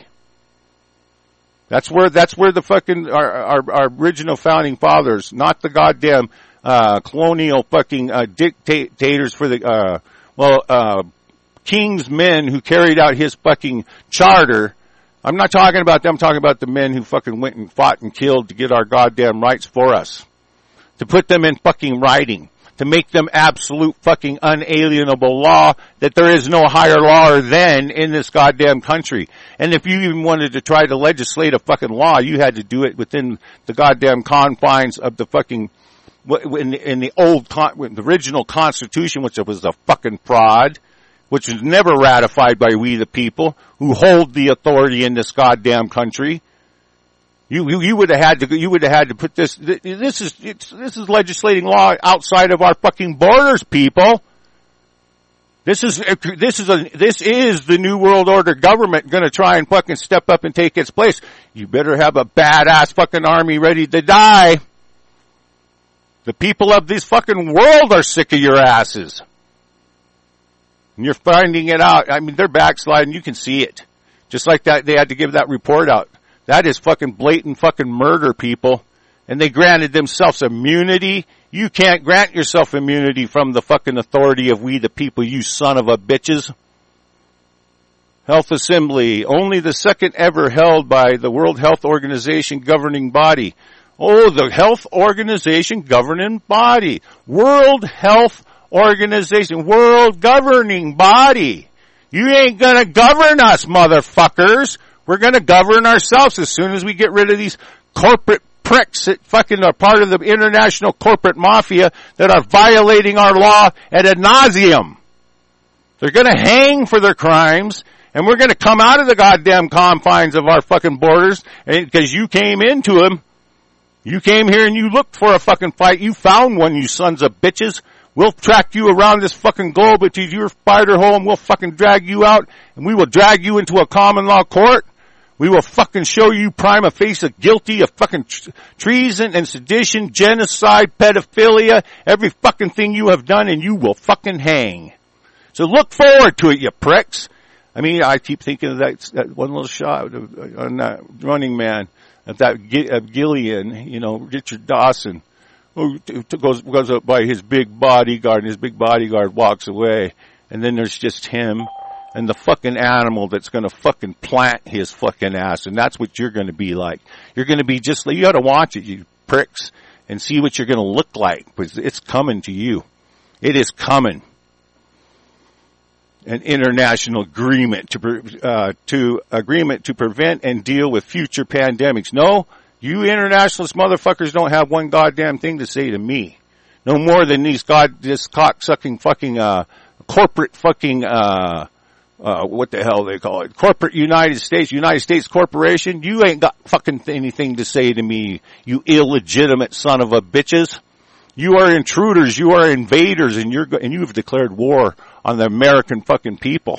That's where, that's where the fucking, our, our, our original founding fathers, not the goddamn, uh, colonial fucking, uh, dictators for the, uh, well, uh, king's men who carried out his fucking charter. I'm not talking about them, I'm talking about the men who fucking went and fought and killed to get our goddamn rights for us. To put them in fucking writing. To make them absolute fucking unalienable law that there is no higher law than in this goddamn country. And if you even wanted to try to legislate a fucking law, you had to do it within the goddamn confines of the fucking, in the, in the old, the original Constitution, which was a fucking fraud, which was never ratified by we the people who hold the authority in this goddamn country. You, you, you would have had to, you would have had to put this, this is, it's, this is legislating law outside of our fucking borders, people. This is, this is a, this is the New World Order government gonna try and fucking step up and take its place. You better have a badass fucking army ready to die. The people of this fucking world are sick of your asses. And you're finding it out. I mean, they're backsliding. You can see it. Just like that, they had to give that report out. That is fucking blatant fucking murder, people. And they granted themselves immunity. You can't grant yourself immunity from the fucking authority of we the people, you son of a bitches. Health Assembly, only the second ever held by the World Health Organization governing body. Oh, the Health Organization governing body. World Health Organization, world governing body. You ain't gonna govern us, motherfuckers. We're gonna govern ourselves as soon as we get rid of these corporate pricks that fucking are part of the international corporate mafia that are violating our law ad nauseum. They're gonna hang for their crimes, and we're gonna come out of the goddamn confines of our fucking borders, because you came into them. You came here and you looked for a fucking fight. You found one, you sons of bitches. We'll track you around this fucking globe into your spider hole, and we'll fucking drag you out, and we will drag you into a common law court. We will fucking show you prima facie guilty of fucking treason and sedition, genocide, pedophilia, every fucking thing you have done, and you will fucking hang. So look forward to it, you pricks. I mean, I keep thinking of that, that one little shot on that Running Man, of that of Gillian, you know, Richard Dawson, who goes goes up by his big bodyguard, and his big bodyguard walks away, and then there's just him and the fucking animal that's going to fucking plant his fucking ass, and that's what you're going to be like. You're going to be just like, you got to watch it, you pricks, and see what you're going to look like, because it's coming to you. It is coming. An international agreement to uh, to agreement to prevent and deal with future pandemics. No, you internationalist motherfuckers don't have one goddamn thing to say to me. No more than these god this cocksucking fucking uh corporate fucking uh uh what the hell they call it? Corporate United States, United States Corporation. You ain't got fucking anything to say to me, you illegitimate son of a bitches. You are intruders, you are invaders, and you're and you've declared war on the American fucking people.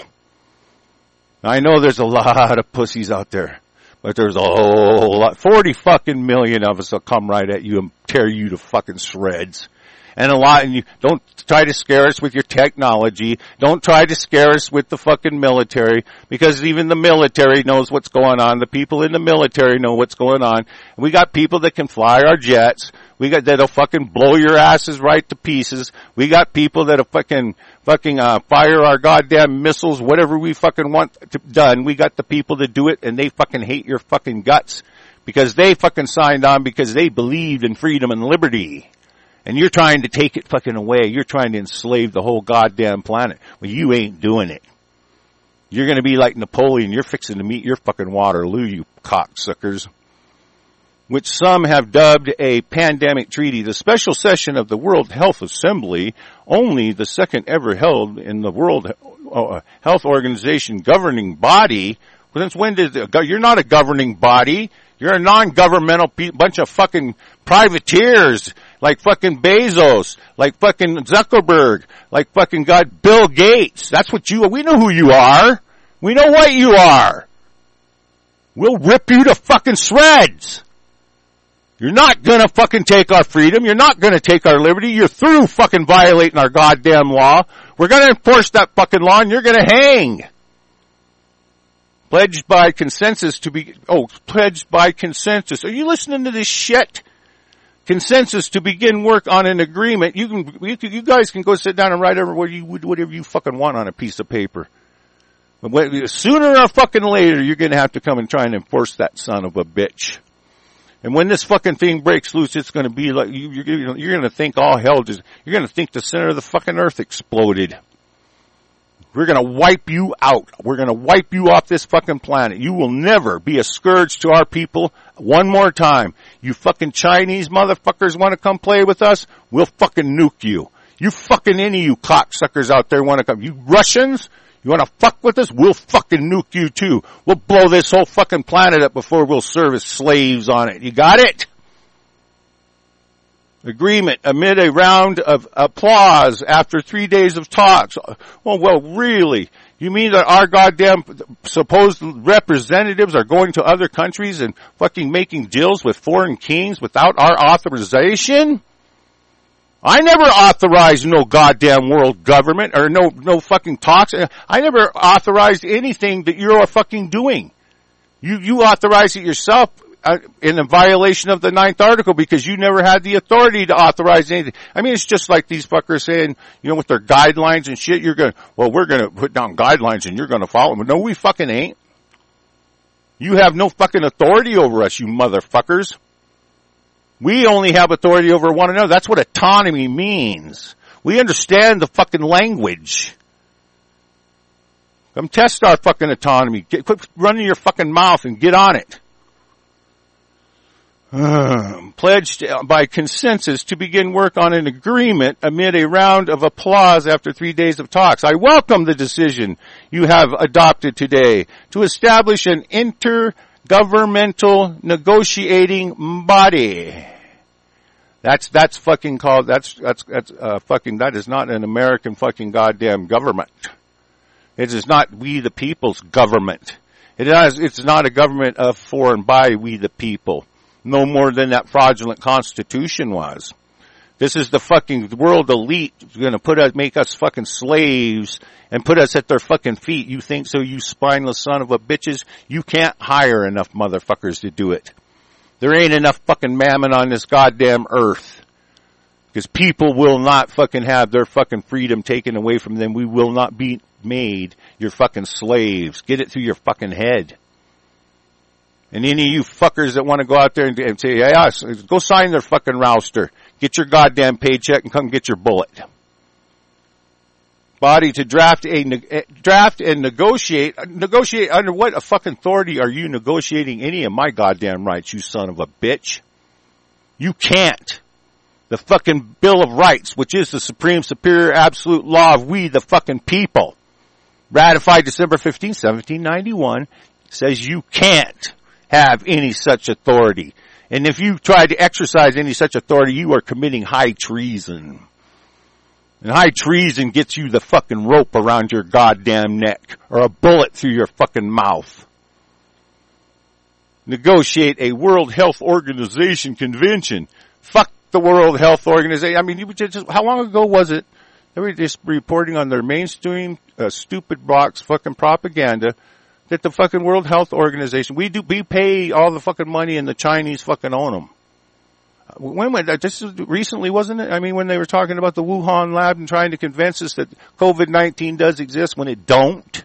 I know there's a lot of pussies out there, but there's a whole lot, forty fucking million of us will come right at you and tear you to fucking shreds. And a lot, and you don't try to scare us with your technology. Don't try to scare us with the fucking military, because even the military knows what's going on. The people in the military know what's going on. We got people that can fly our jets. We got that'll fucking blow your asses right to pieces. We got people that'll fucking fucking uh fire our goddamn missiles, whatever we fucking want to, done. We got the people that do it, and they fucking hate your fucking guts because they fucking signed on because they believed in freedom and liberty. And you're trying to take it fucking away. You're trying to enslave the whole goddamn planet. Well, you ain't doing it. You're gonna be like Napoleon. You're fixing to meet your fucking Waterloo, you cocksuckers. Which some have dubbed a pandemic treaty. The special session of the World Health Assembly, only the second ever held in the World Health Organization governing body. Since when did the, you're not a governing body? You're a non-governmental pe- bunch of fucking privateers, like fucking Bezos, like fucking Zuckerberg, like fucking God Bill Gates. That's what you are. We know who you are. We know what you are. We'll rip you to fucking shreds. You're not gonna fucking take our freedom. You're not gonna take our liberty. You're through fucking violating our goddamn law. We're gonna enforce that fucking law, and you're gonna hang. Pledged by consensus to be, oh, pledged by consensus. Are you listening to this shit? Consensus to begin work on an agreement. You can, you, you guys can go sit down and write whatever you, whatever you fucking want on a piece of paper. But when, sooner or fucking later, you're gonna have to come and try and enforce that son of a bitch. And when this fucking thing breaks loose, it's gonna be like, you, you're, you're gonna think all hell just, you're gonna think the center of the fucking earth exploded. We're gonna wipe you out. We're gonna wipe you off this fucking planet. You will never be a scourge to our people one more time. You fucking Chinese motherfuckers wanna come play with us? We'll fucking nuke you. You fucking any of you cocksuckers out there wanna come. You Russians? You wanna fuck with us? We'll fucking nuke you too. We'll blow this whole fucking planet up before we'll serve as slaves on it. You got it? Agreement amid a round of applause after three days of talks. Well, well, really? You mean that our goddamn supposed representatives are going to other countries and fucking making deals with foreign kings without our authorization? I never authorized no goddamn world government or no, no fucking talks. I never authorized anything that you're fucking doing. You, you authorized it yourself. In a violation of the ninth article, because you never had the authority to authorize anything. I mean, it's just like these fuckers saying, you know, with their guidelines and shit, you're gonna, well, we're gonna put down guidelines and you're gonna follow them. No, we fucking ain't. You have no fucking authority over us, you motherfuckers. We only have authority over one another. That's what autonomy means. We understand the fucking language. Come test our fucking autonomy. Get, quit running your fucking mouth and get on it. Uh, pledged by consensus to begin work on an agreement amid a round of applause after three days of talks. I welcome the decision you have adopted today to establish an intergovernmental negotiating body. That's, that's fucking called, that's, that's, that's, uh, fucking, that is not an American fucking goddamn government. It is not we the people's government. It is, it's not a government of, for, and by we the people. No more than that fraudulent Constitution was. This is the fucking world elite going to put us, make us fucking slaves and put us at their fucking feet. You think so, you spineless son of a bitches? You can't hire enough motherfuckers to do it. There ain't enough fucking mammon on this goddamn earth. Because people will not fucking have their fucking freedom taken away from them. We will not be made your fucking slaves. Get it through your fucking head. And any of you fuckers that want to go out there and, and say, yeah, go sign their fucking rouster. Get your goddamn paycheck and come get your bullet. Body to draft a, draft and negotiate. Negotiate under what a fucking authority are you negotiating any of my goddamn rights, you son of a bitch? You can't. The fucking Bill of Rights, which is the supreme, superior, absolute law of we, the fucking people, ratified December fifteenth, seventeen ninety-one, says you can't have any such authority. And if you try to exercise any such authority, you are committing high treason. And high treason gets you the fucking rope around your goddamn neck or a bullet through your fucking mouth. Negotiate a World Health Organization convention. Fuck the World Health Organization. I mean, you just, how long ago was it? They were just reporting on their mainstream, uh, stupid box fucking propaganda that the fucking World Health Organization, we do, we pay all the fucking money and the Chinese fucking own them. When, when, this is recently, wasn't it? I mean, when they were talking about the Wuhan lab and trying to convince us that COVID nineteen does exist when it don't.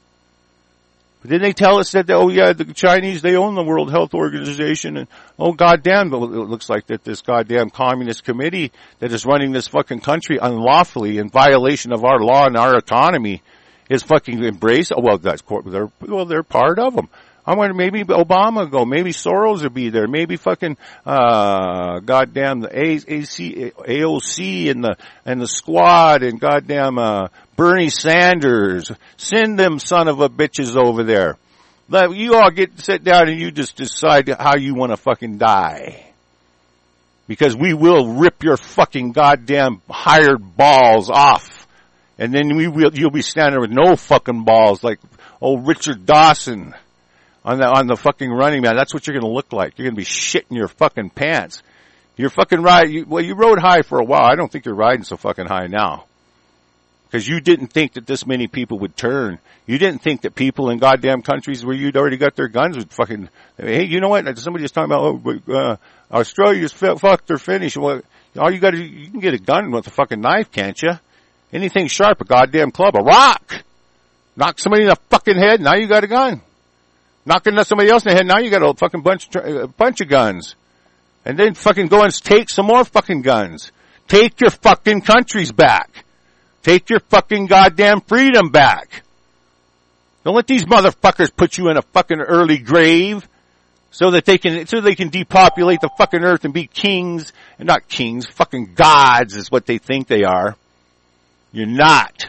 But then they tell us that, oh yeah, the Chinese, they own the World Health Organization, and oh goddamn, but it looks like that this goddamn communist committee that is running this fucking country unlawfully in violation of our law and our autonomy is fucking embraced. Oh well, that's, they're, well, they're part of them. I wonder, maybe Obama go, maybe Soros will be there, maybe fucking, uh, goddamn the A C, A O C and the, and the squad and goddamn, uh, Bernie Sanders. Send them son of a bitches over there. Let you all get, sit down and you just decide how you want to fucking die. Because we will rip your fucking goddamn hired balls off. And then we will, you'll be standing with no fucking balls like old Richard Dawson. On the, on the fucking Running Man, that's what you're gonna look like. You're gonna be shitting your fucking pants. You're fucking ride, you, well, you rode high for a while. I don't think you're riding so fucking high now. Cause you didn't think that this many people would turn. You didn't think that people in goddamn countries where you'd already got their guns would fucking, hey, you know what? Somebody was talking about, oh, uh, Australia's fucked or finished. Well, all you gotta, you can get a gun with a fucking knife, can't you? Anything sharp, a goddamn club, a rock. Knock somebody in the fucking head, now you got a gun. Knocking somebody else in the head, now you got a fucking bunch, a bunch of guns. And then fucking go and take some more fucking guns. Take your fucking countries back. Take your fucking goddamn freedom back. Don't let these motherfuckers put you in a fucking early grave so that they can, so they can depopulate the fucking earth and be kings, and not kings, fucking gods is what they think they are. You're not.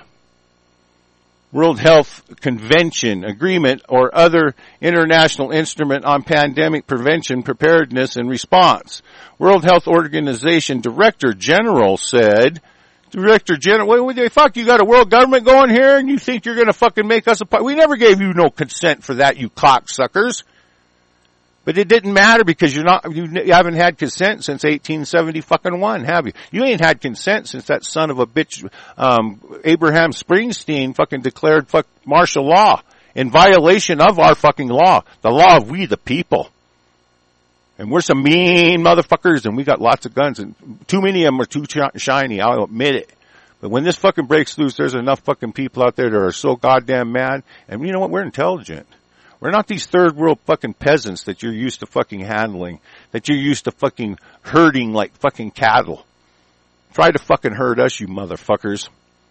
World Health Convention, agreement, or other international instrument on pandemic prevention, preparedness, and response. World Health Organization Director General said, Director General, what would they fuck? You got a world government going here and you think you're gonna fucking make us a part? We never gave you no consent for that, you cocksuckers. But it didn't matter because you're not, you haven't had consent since eighteen seventy fucking one, have you? You ain't had consent since that son of a bitch, um, Abraham Springsteen fucking declared fuck martial law in violation of our fucking law, the law of we the people. And we're some mean motherfuckers and we got lots of guns and too many of them are too shiny, I'll admit it. But when this fucking breaks loose, there's enough fucking people out there that are so goddamn mad. And you know what? We're intelligent. We're not these third world fucking peasants that you're used to fucking handling, that you're used to fucking herding like fucking cattle. Try to fucking herd us, you motherfuckers.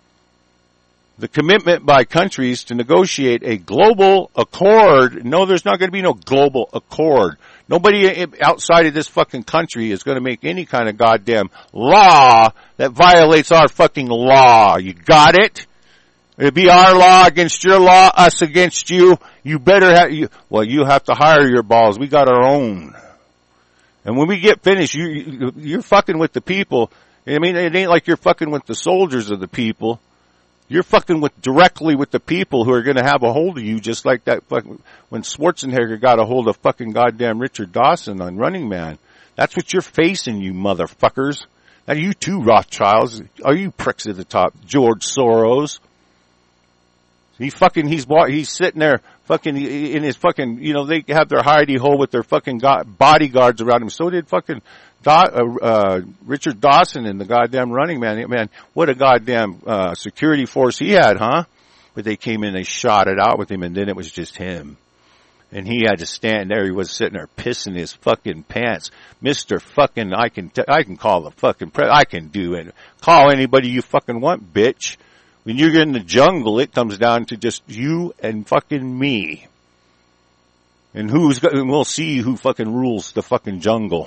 The commitment by countries to negotiate a global accord. No, there's not going to be no global accord. Nobody outside of this fucking country is going to make any kind of goddamn law that violates our fucking law. You got it? It'd be our law against your law, us against you. You better have, you, well, you have to hire your balls. We got our own. And when we get finished, you, you, you're fucking with the people. I mean, it ain't like you're fucking with the soldiers of the people. You're fucking with directly with the people who are going to have a hold of you, just like that fucking, when Schwarzenegger got a hold of fucking goddamn Richard Dawson on Running Man. That's what you're facing, you motherfuckers. Now you too, Rothschilds. Are you pricks at the top? George Soros. He fucking, he's, he's sitting there fucking in his fucking, you know, they have their hidey hole with their fucking bodyguards around him. So did fucking Do, uh, uh, Richard Dawson in the goddamn Running Man. Man, what a goddamn, uh, security force he had, huh? But they came in, they shot it out with him, and then it was just him. And he had to stand there. He was sitting there pissing his fucking pants. Mister fucking, I can, t- I can call the fucking pre- I can do it. Call anybody you fucking want, bitch. When you're in the jungle, it comes down to just you and fucking me. And who's, and we'll see who fucking rules the fucking jungle.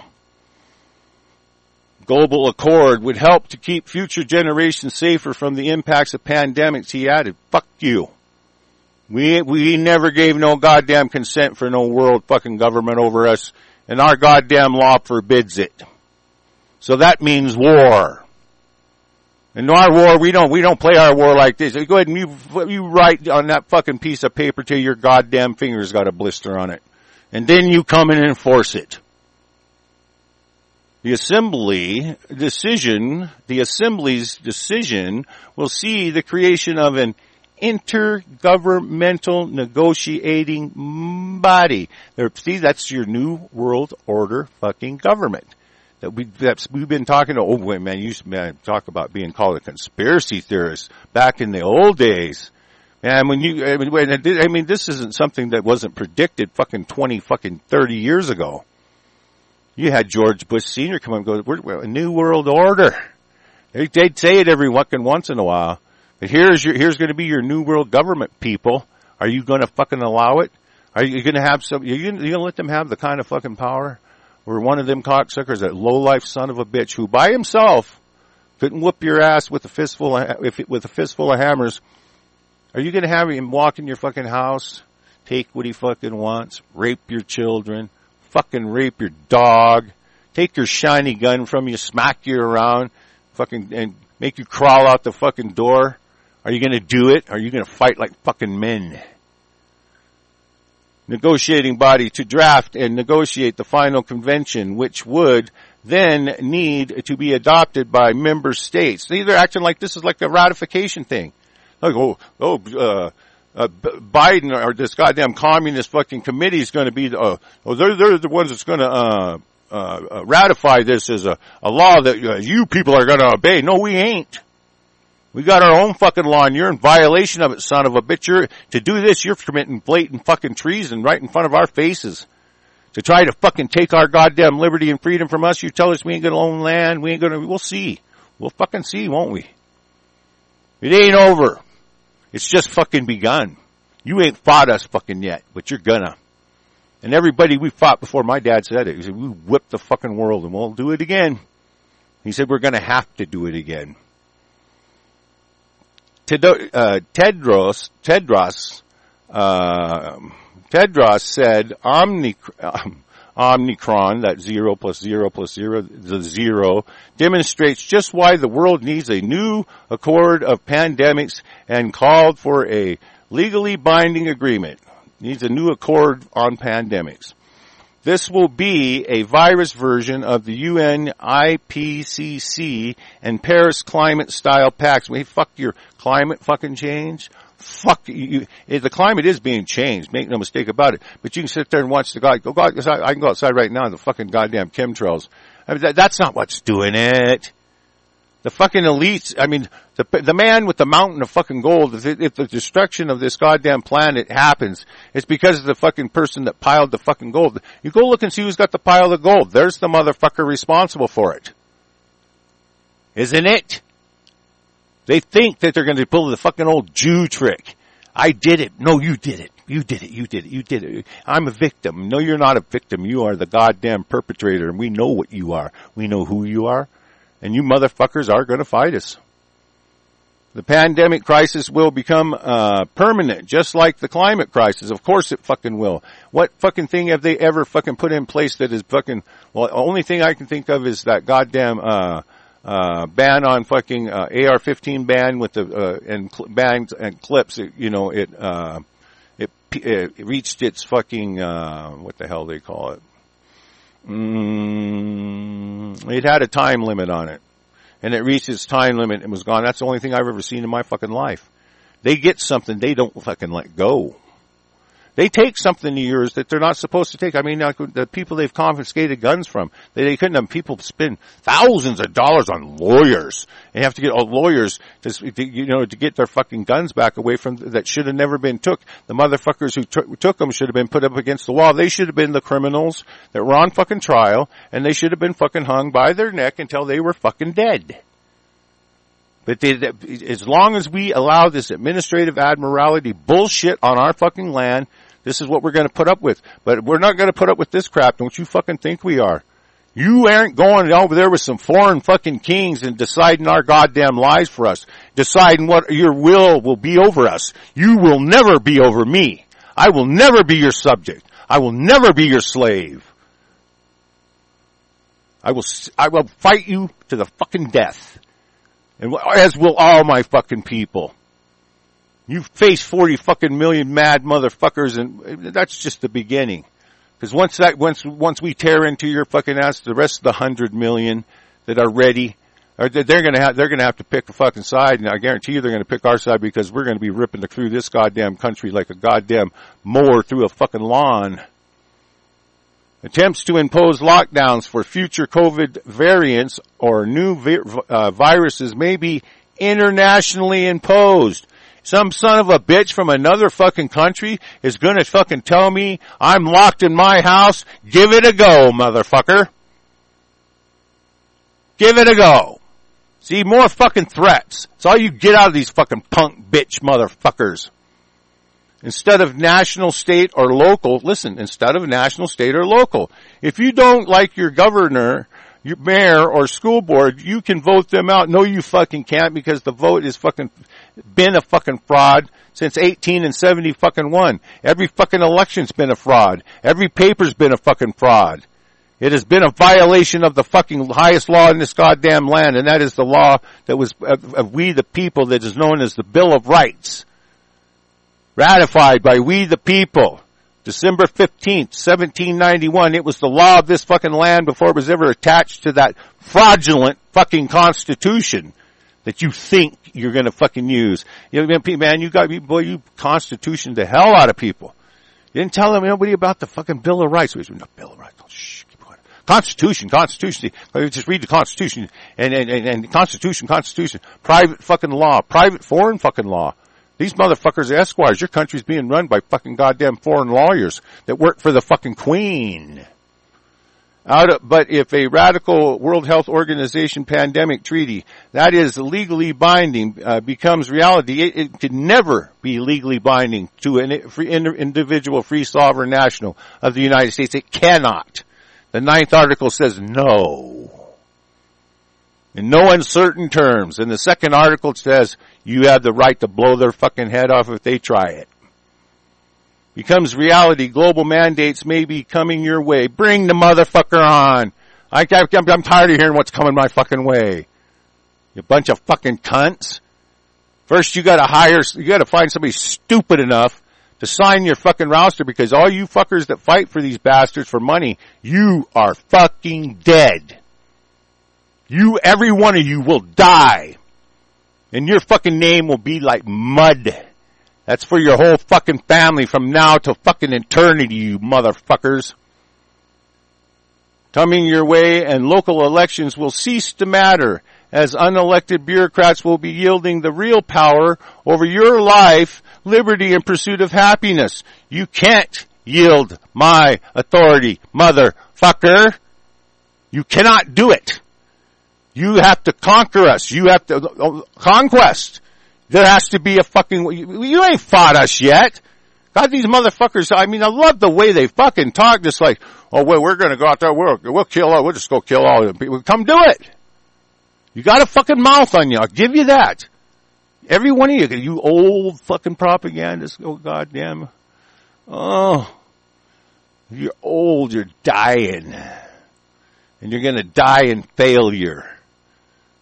Global Accord would help to keep future generations safer from the impacts of pandemics, he added. Fuck you. We, we never gave no goddamn consent for no world fucking government over us, and our goddamn law forbids it. So that means war. In our war, we don't, we don't play our war like this. Go ahead and you, you write on that fucking piece of paper till your goddamn finger's got a blister on it. And then you come and enforce it. The assembly decision, the assembly's decision will see the creation of an intergovernmental negotiating body. There, see, that's your new world order fucking government. That we, that's, we've been talking to, oh wait, man, you used to man, talk about being called a conspiracy theorist back in the old days. Man, when you, I mean, I mean, this isn't something that wasn't predicted fucking twenty fucking thirty years ago. You had George Bush Senior come and go, we're, we're a new world order. They'd say it every fucking once in a while. But here's your, here's going to be your new world government, people. Are you going to fucking allow it? Are you going to have some, are you going to let them have the kind of fucking power where one of them cocksuckers, that low-life son of a bitch who by himself couldn't whoop your ass with a fistful of, if it, with a fistful of hammers, are you going to have him walk in your fucking house, take what he fucking wants, rape your children, fucking rape your dog, take your shiny gun from you, smack you around, fucking, and make you crawl out the fucking door? Are you gonna do it? Are you gonna fight like fucking men? Negotiating body to draft and negotiate the final convention, which would then need to be adopted by member states. They're acting like this is like a ratification thing. Like, oh, oh, uh, Uh, Biden or this goddamn communist fucking committee is going to be, uh, oh, they're, they're the ones that's going to, uh, uh, ratify this as a, a law that uh, you people are going to obey. No, we ain't. We got our own fucking law and you're in violation of it, son of a bitch. You're, to do this, you're committing blatant fucking treason right in front of our faces. To try to fucking take our goddamn liberty and freedom from us, you tell us we ain't going to own land, we ain't going to, we'll see. We'll fucking see, won't we? It ain't over. It's just fucking begun. You ain't fought us fucking yet, but you're gonna. And everybody we fought before, my dad said it. He said, we whipped the fucking world and we'll do it again. He said, we're gonna have to do it again. Uh, Tedros, Tedros, uh, Tedros said, Omni, um, Omicron, that zero plus zero plus zero, the zero, demonstrates just why the world needs a new accord of pandemics and called for a legally binding agreement. Needs a new accord on pandemics. This will be a virus version of the U N I P C C and Paris climate style pacts. Hey, fuck your climate fucking change. Fuck you. The climate is being changed. Make no mistake about it. But you can sit there and watch the guy go, go outside. I can go outside right now. The fucking goddamn chemtrails. I mean, that, that's not what's doing it. The fucking elites. I mean, the the man with the mountain of fucking gold. If, it, if the destruction of this goddamn planet happens, it's because of the fucking person that piled the fucking gold. You go look and see who's got the pile of gold. There's the motherfucker responsible for it, isn't it? They think that they're going to pull the fucking old Jew trick. I did it. No, you did it. You did it. You did it. You did it. I'm a victim. No, you're not a victim. You are the goddamn perpetrator, and we know what you are. We know who you are, and you motherfuckers are going to fight us. The pandemic crisis will become uh permanent, just like the climate crisis. Of course it fucking will. What fucking thing have they ever fucking put in place that is fucking, well, the only thing I can think of is that goddamn, uh, uh, ban on fucking, uh, A R fifteen ban with the, uh, and cl- bans and clips, it, you know, it, uh, it, it reached its fucking, uh, what the hell they call it? Mm, it had a time limit on it. And it reached its time limit and was gone. That's the only thing I've ever seen in my fucking life. They get something, they don't fucking let go. They take something of yours that they're not supposed to take. I mean, like the people they've confiscated guns from, they, they couldn't have people spend thousands of dollars on lawyers. They have to get all lawyers to, you know, to get their fucking guns back away from that should have never been took. The motherfuckers who took, took them should have been put up against the wall. They should have been the criminals that were on fucking trial, and they should have been fucking hung by their neck until they were fucking dead. But they, as long as we allow this administrative admiralty bullshit on our fucking land, this is what we're going to put up with. But we're not going to put up with this crap. Don't you fucking think we are? You aren't going over there with some foreign fucking kings and deciding our goddamn lives for us. Deciding what your will will be over us. You will never be over me. I will never be your subject. I will never be your slave. I will, I will fight you to the fucking death. And as will all my fucking people. You face forty fucking million mad motherfuckers, and that's just the beginning. Because once that, once, once we tear into your fucking ass, the rest of the hundred million that are ready, are, they're gonna have, they're gonna have to pick a fucking side, and I guarantee you they're gonna pick our side because we're gonna be ripping through this goddamn country like a goddamn mower through a fucking lawn. Attempts to impose lockdowns for future COVID variants or new vi- uh, viruses may be internationally imposed. Some son of a bitch from another fucking country is gonna fucking tell me I'm locked in my house. Give it a go, motherfucker. Give it a go. See, more fucking threats. It's all you get out of these fucking punk bitch motherfuckers. Instead of national, state, or local, listen, instead of national, state, or local. If you don't like your governor, your mayor, or school board, you can vote them out. No, you fucking can't, because the vote is fucking been a fucking fraud since eighteen and seventy fucking one. Every fucking election's been a fraud. Every paper's been a fucking fraud. It has been a violation of the fucking highest law in this goddamn land, and that is the law that was of, of we the people, that is known as the Bill of Rights. Ratified by we the people. December fifteenth, seventeen ninety-one. It was the law of this fucking land before it was ever attached to that fraudulent fucking constitution that you think you're gonna fucking use. You know, man, you got, boy, you constitution the hell out of people. You didn't tell them nobody about the fucking Bill of Rights. No, Bill of Rights. Oh, shh, keep quiet. Constitution, Constitution. Just read the Constitution and, and, and, and Constitution, Constitution. Private fucking law. Private foreign fucking law. These motherfuckers are esquires. Your country's being run by fucking goddamn foreign lawyers that work for the fucking Queen. Out of, but if a radical World Health Organization pandemic treaty that is legally binding uh, becomes reality, it, it can never be legally binding to an free, individual free sovereign national of the United States. It cannot. The ninth article says no. In no uncertain terms. And the second article says you have the right to blow their fucking head off if they try it. Becomes reality. Global mandates may be coming your way. Bring the motherfucker on. I, I, I'm, I'm tired of hearing what's coming my fucking way. You bunch of fucking cunts. First you gotta hire, you gotta find somebody stupid enough to sign your fucking roster, because all you fuckers that fight for these bastards for money, you are fucking dead. You, every one of you will die. And your fucking name will be like mud. That's for your whole fucking family from now to fucking eternity, you motherfuckers. Coming your way, and local elections will cease to matter, as unelected bureaucrats will be yielding the real power over your life, liberty, and pursuit of happiness. You can't yield my authority, motherfucker. You cannot do it. You have to conquer us. You have to, uh, conquest. There has to be a fucking, you, you ain't fought us yet. God, these motherfuckers, I mean, I love the way they fucking talk, just like, oh, well, we're gonna go out there, we'll, we'll kill all, we'll just go kill all the people. Come do it. You got a fucking mouth on you, I'll give you that. Every one of you, you old fucking propagandists, oh goddamn. Oh, you're old, you're dying. And you're gonna die in failure.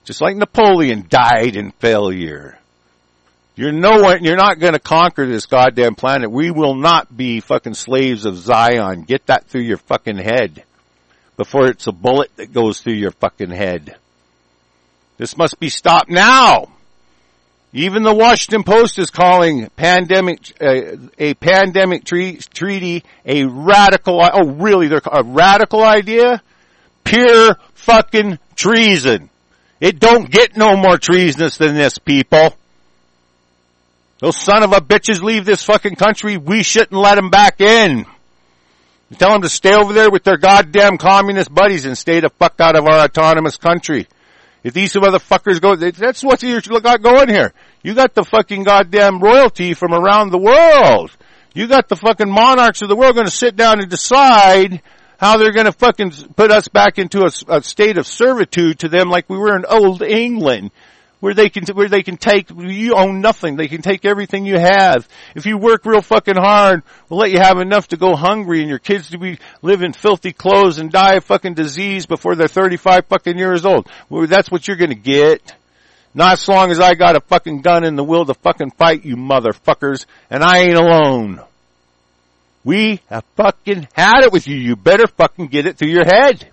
Just like Napoleon died in failure. You're no one, you're not gonna conquer this goddamn planet. We will not be fucking slaves of Zion. Get that through your fucking head before it's a bullet that goes through your fucking head. This must be stopped now. Even the Washington Post is calling pandemic, uh, a pandemic tre- treaty a radical, oh really, they're a radical idea? Pure fucking treason. It don't get no more treasonous than this, people. Those son of a bitches leave this fucking country, we shouldn't let them back in. Tell them to stay over there with their goddamn communist buddies and stay the fuck out of our autonomous country. If these motherfuckers go, that's what you got going here. You got the fucking goddamn royalty from around the world. You got the fucking monarchs of the world going to sit down and decide how they're going to fucking put us back into a, a state of servitude to them like we were in old England. Where they can, where they can take, you own nothing. They can take everything you have. If you work real fucking hard, we'll let you have enough to go hungry and your kids to be, live in filthy clothes and die of fucking disease before they're thirty-five fucking years old. Well, that's what you're gonna get. Not as long as I got a fucking gun and the will to fucking fight, you motherfuckers, and I ain't alone. We have fucking had it with you. You better fucking get it through your head.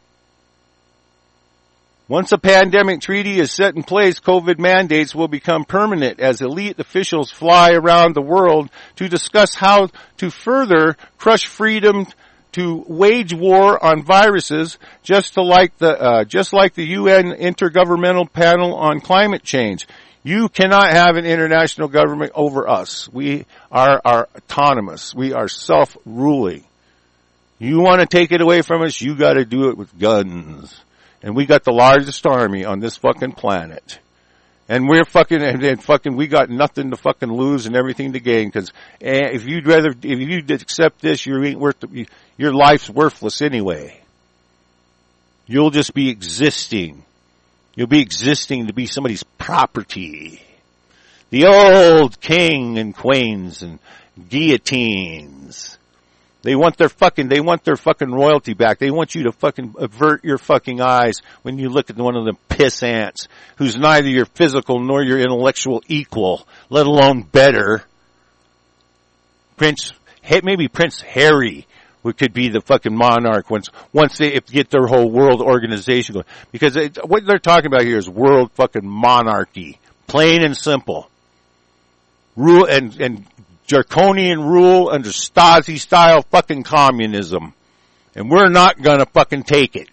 Once a pandemic treaty is set in place, COVID mandates will become permanent as elite officials fly around the world to discuss how to further crush freedom to wage war on viruses, just to like the uh, just like the U N Intergovernmental Panel on Climate Change. You cannot have an international government over us. We are, are autonomous. We are self-ruling. You want to take it away from us, you got to do it with guns. And we got the largest army on this fucking planet. And we're fucking, and, and fucking, we got nothing to fucking lose and everything to gain. Cause eh, if you'd rather, if you accept this, you ain't worth, the, your life's worthless anyway. You'll just be existing. You'll be existing to be somebody's property. The old king and queens and guillotines. They want their fucking, they want their fucking royalty back. They want you to fucking avert your fucking eyes when you look at one of them piss ants who's neither your physical nor your intellectual equal, let alone better. Prince, maybe Prince Harry could be the fucking monarch once, once they get their whole world organization going. Because it, what they're talking about here is world fucking monarchy. Plain and simple. Rule and, and, draconian rule under Stasi-style fucking communism. And we're not gonna fucking take it.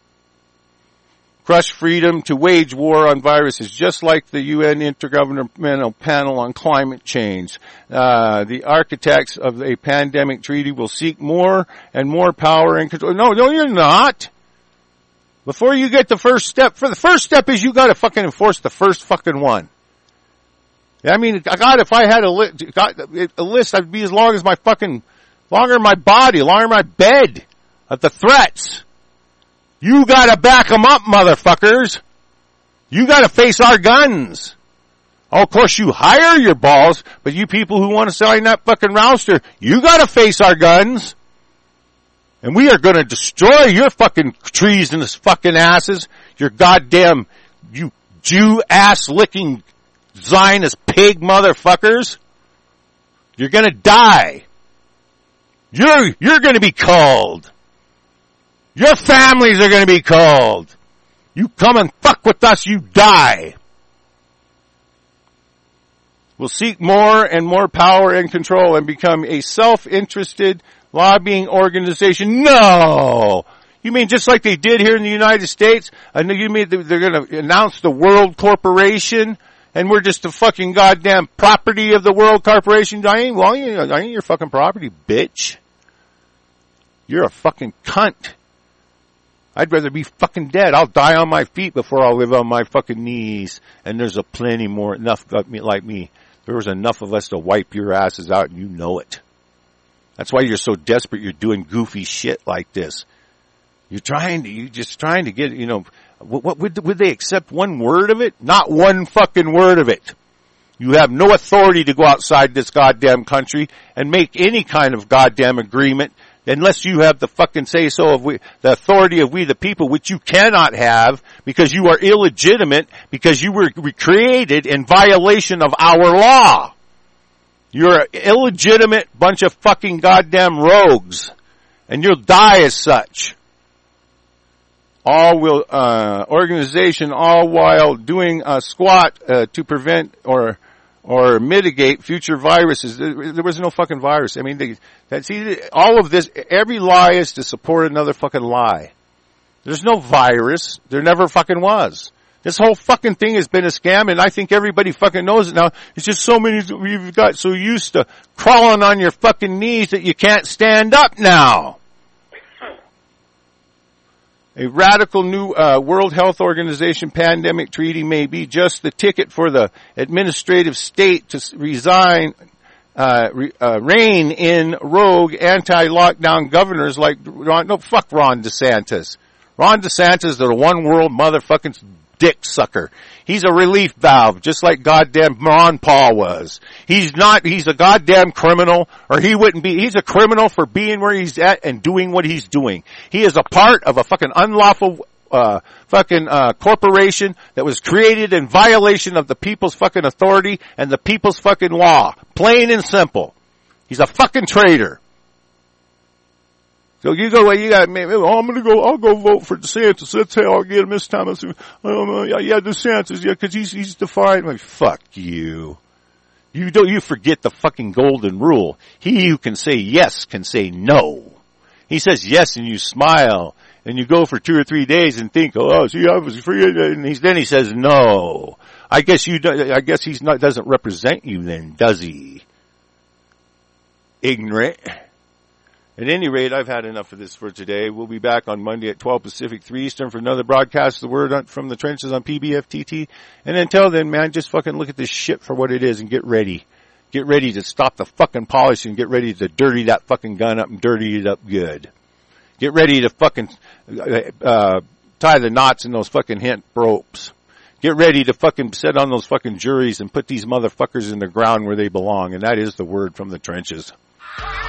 Crush freedom to wage war on viruses, just like the U N Intergovernmental Panel on Climate Change. Uh, the architects of a pandemic treaty will seek more and more power and control. No, no, you're not. Before you get the first step, for the first step is you gotta fucking enforce the first fucking one. I mean, God, if I had a, li- God, a list, I'd be as long as my fucking, longer my body, longer my bed of the threats. You gotta back them up, motherfuckers. You gotta face our guns. Oh, of course you hire your balls, but you people who want to sign that fucking roster, you gotta face our guns. And we are gonna destroy your fucking treasonous fucking asses, your goddamn, you Jew ass licking Zionist pig motherfuckers. You're gonna die. You're, you're gonna be called. Your families are gonna be called. You come and fuck with us, you die. We'll seek more and more power and control and become a self-interested lobbying organization. No! You mean just like they did here in the United States? I know you mean they're gonna announce the World Corporation? And we're just the fucking goddamn property of the World Corporation. I ain't, well, I ain't your fucking property, bitch. You're a fucking cunt. I'd rather be fucking dead. I'll die on my feet before I'll live on my fucking knees. And there's a plenty more, enough like me. There was enough of us to wipe your asses out and you know it. That's why you're so desperate you're doing goofy shit like this. You're trying to, you're just trying to get, you know, What, what would, would they accept one word of it? Not one fucking word of it. You have no authority to go outside this goddamn country and make any kind of goddamn agreement Unless you have the fucking say-so of we, the authority of we the people, which you cannot have because you are illegitimate, because you were created in violation of our law. You're an illegitimate bunch of fucking goddamn rogues. And you'll die as such. All will, uh, organization, all while doing a squat, uh, to prevent or or mitigate future viruses. There, there was no fucking virus. I mean, they, that's easy. All of this, every lie is to support another fucking lie. There's no virus. There never fucking was. This whole fucking thing has been a scam, and I think everybody fucking knows it now. It's just so many, we've got so used to crawling on your fucking knees that you can't stand up now. A radical new uh, World Health Organization pandemic treaty may be just the ticket for the administrative state to resign, uh, re, uh, rein in rogue anti-lockdown governors like Ron, no, fuck Ron DeSantis. Ron DeSantis is the one world motherfucking dick sucker. He's a relief valve, just like goddamn Ron Paul was. He's not, he's a goddamn criminal, or he wouldn't be, he's a criminal for being where he's at and doing what he's doing. He is a part of a fucking unlawful, uh, fucking, uh, corporation that was created in violation of the people's fucking authority and the people's fucking law. Plain and simple. He's a fucking traitor. So you go, you got, oh, I'm gonna go, I'll go vote for DeSantis. That's how I'll get him this time. I say, oh, yeah, yeah, DeSantis, yeah, cause he's, he's defiant. Like, fuck you. You don't, you forget the fucking golden rule. He who can say yes can say no. He says yes and you smile and you go for two or three days and think, oh, see, I was free. And he's, then he says no. I guess you, I guess he's not, doesn't represent you then, does he? Ignorant. At any rate, I've had enough of this for today. We'll be back on Monday at twelve Pacific, three Eastern for another broadcast of the word from the trenches on P B F T T. And until then, man, just fucking look at this shit for what it is and get ready. Get ready to stop the fucking polish and get ready to dirty that fucking gun up and dirty it up good. Get ready to fucking, uh, tie the knots in those fucking hemp ropes. Get ready to fucking sit on those fucking juries and put these motherfuckers in the ground where they belong. And that is the word from the trenches.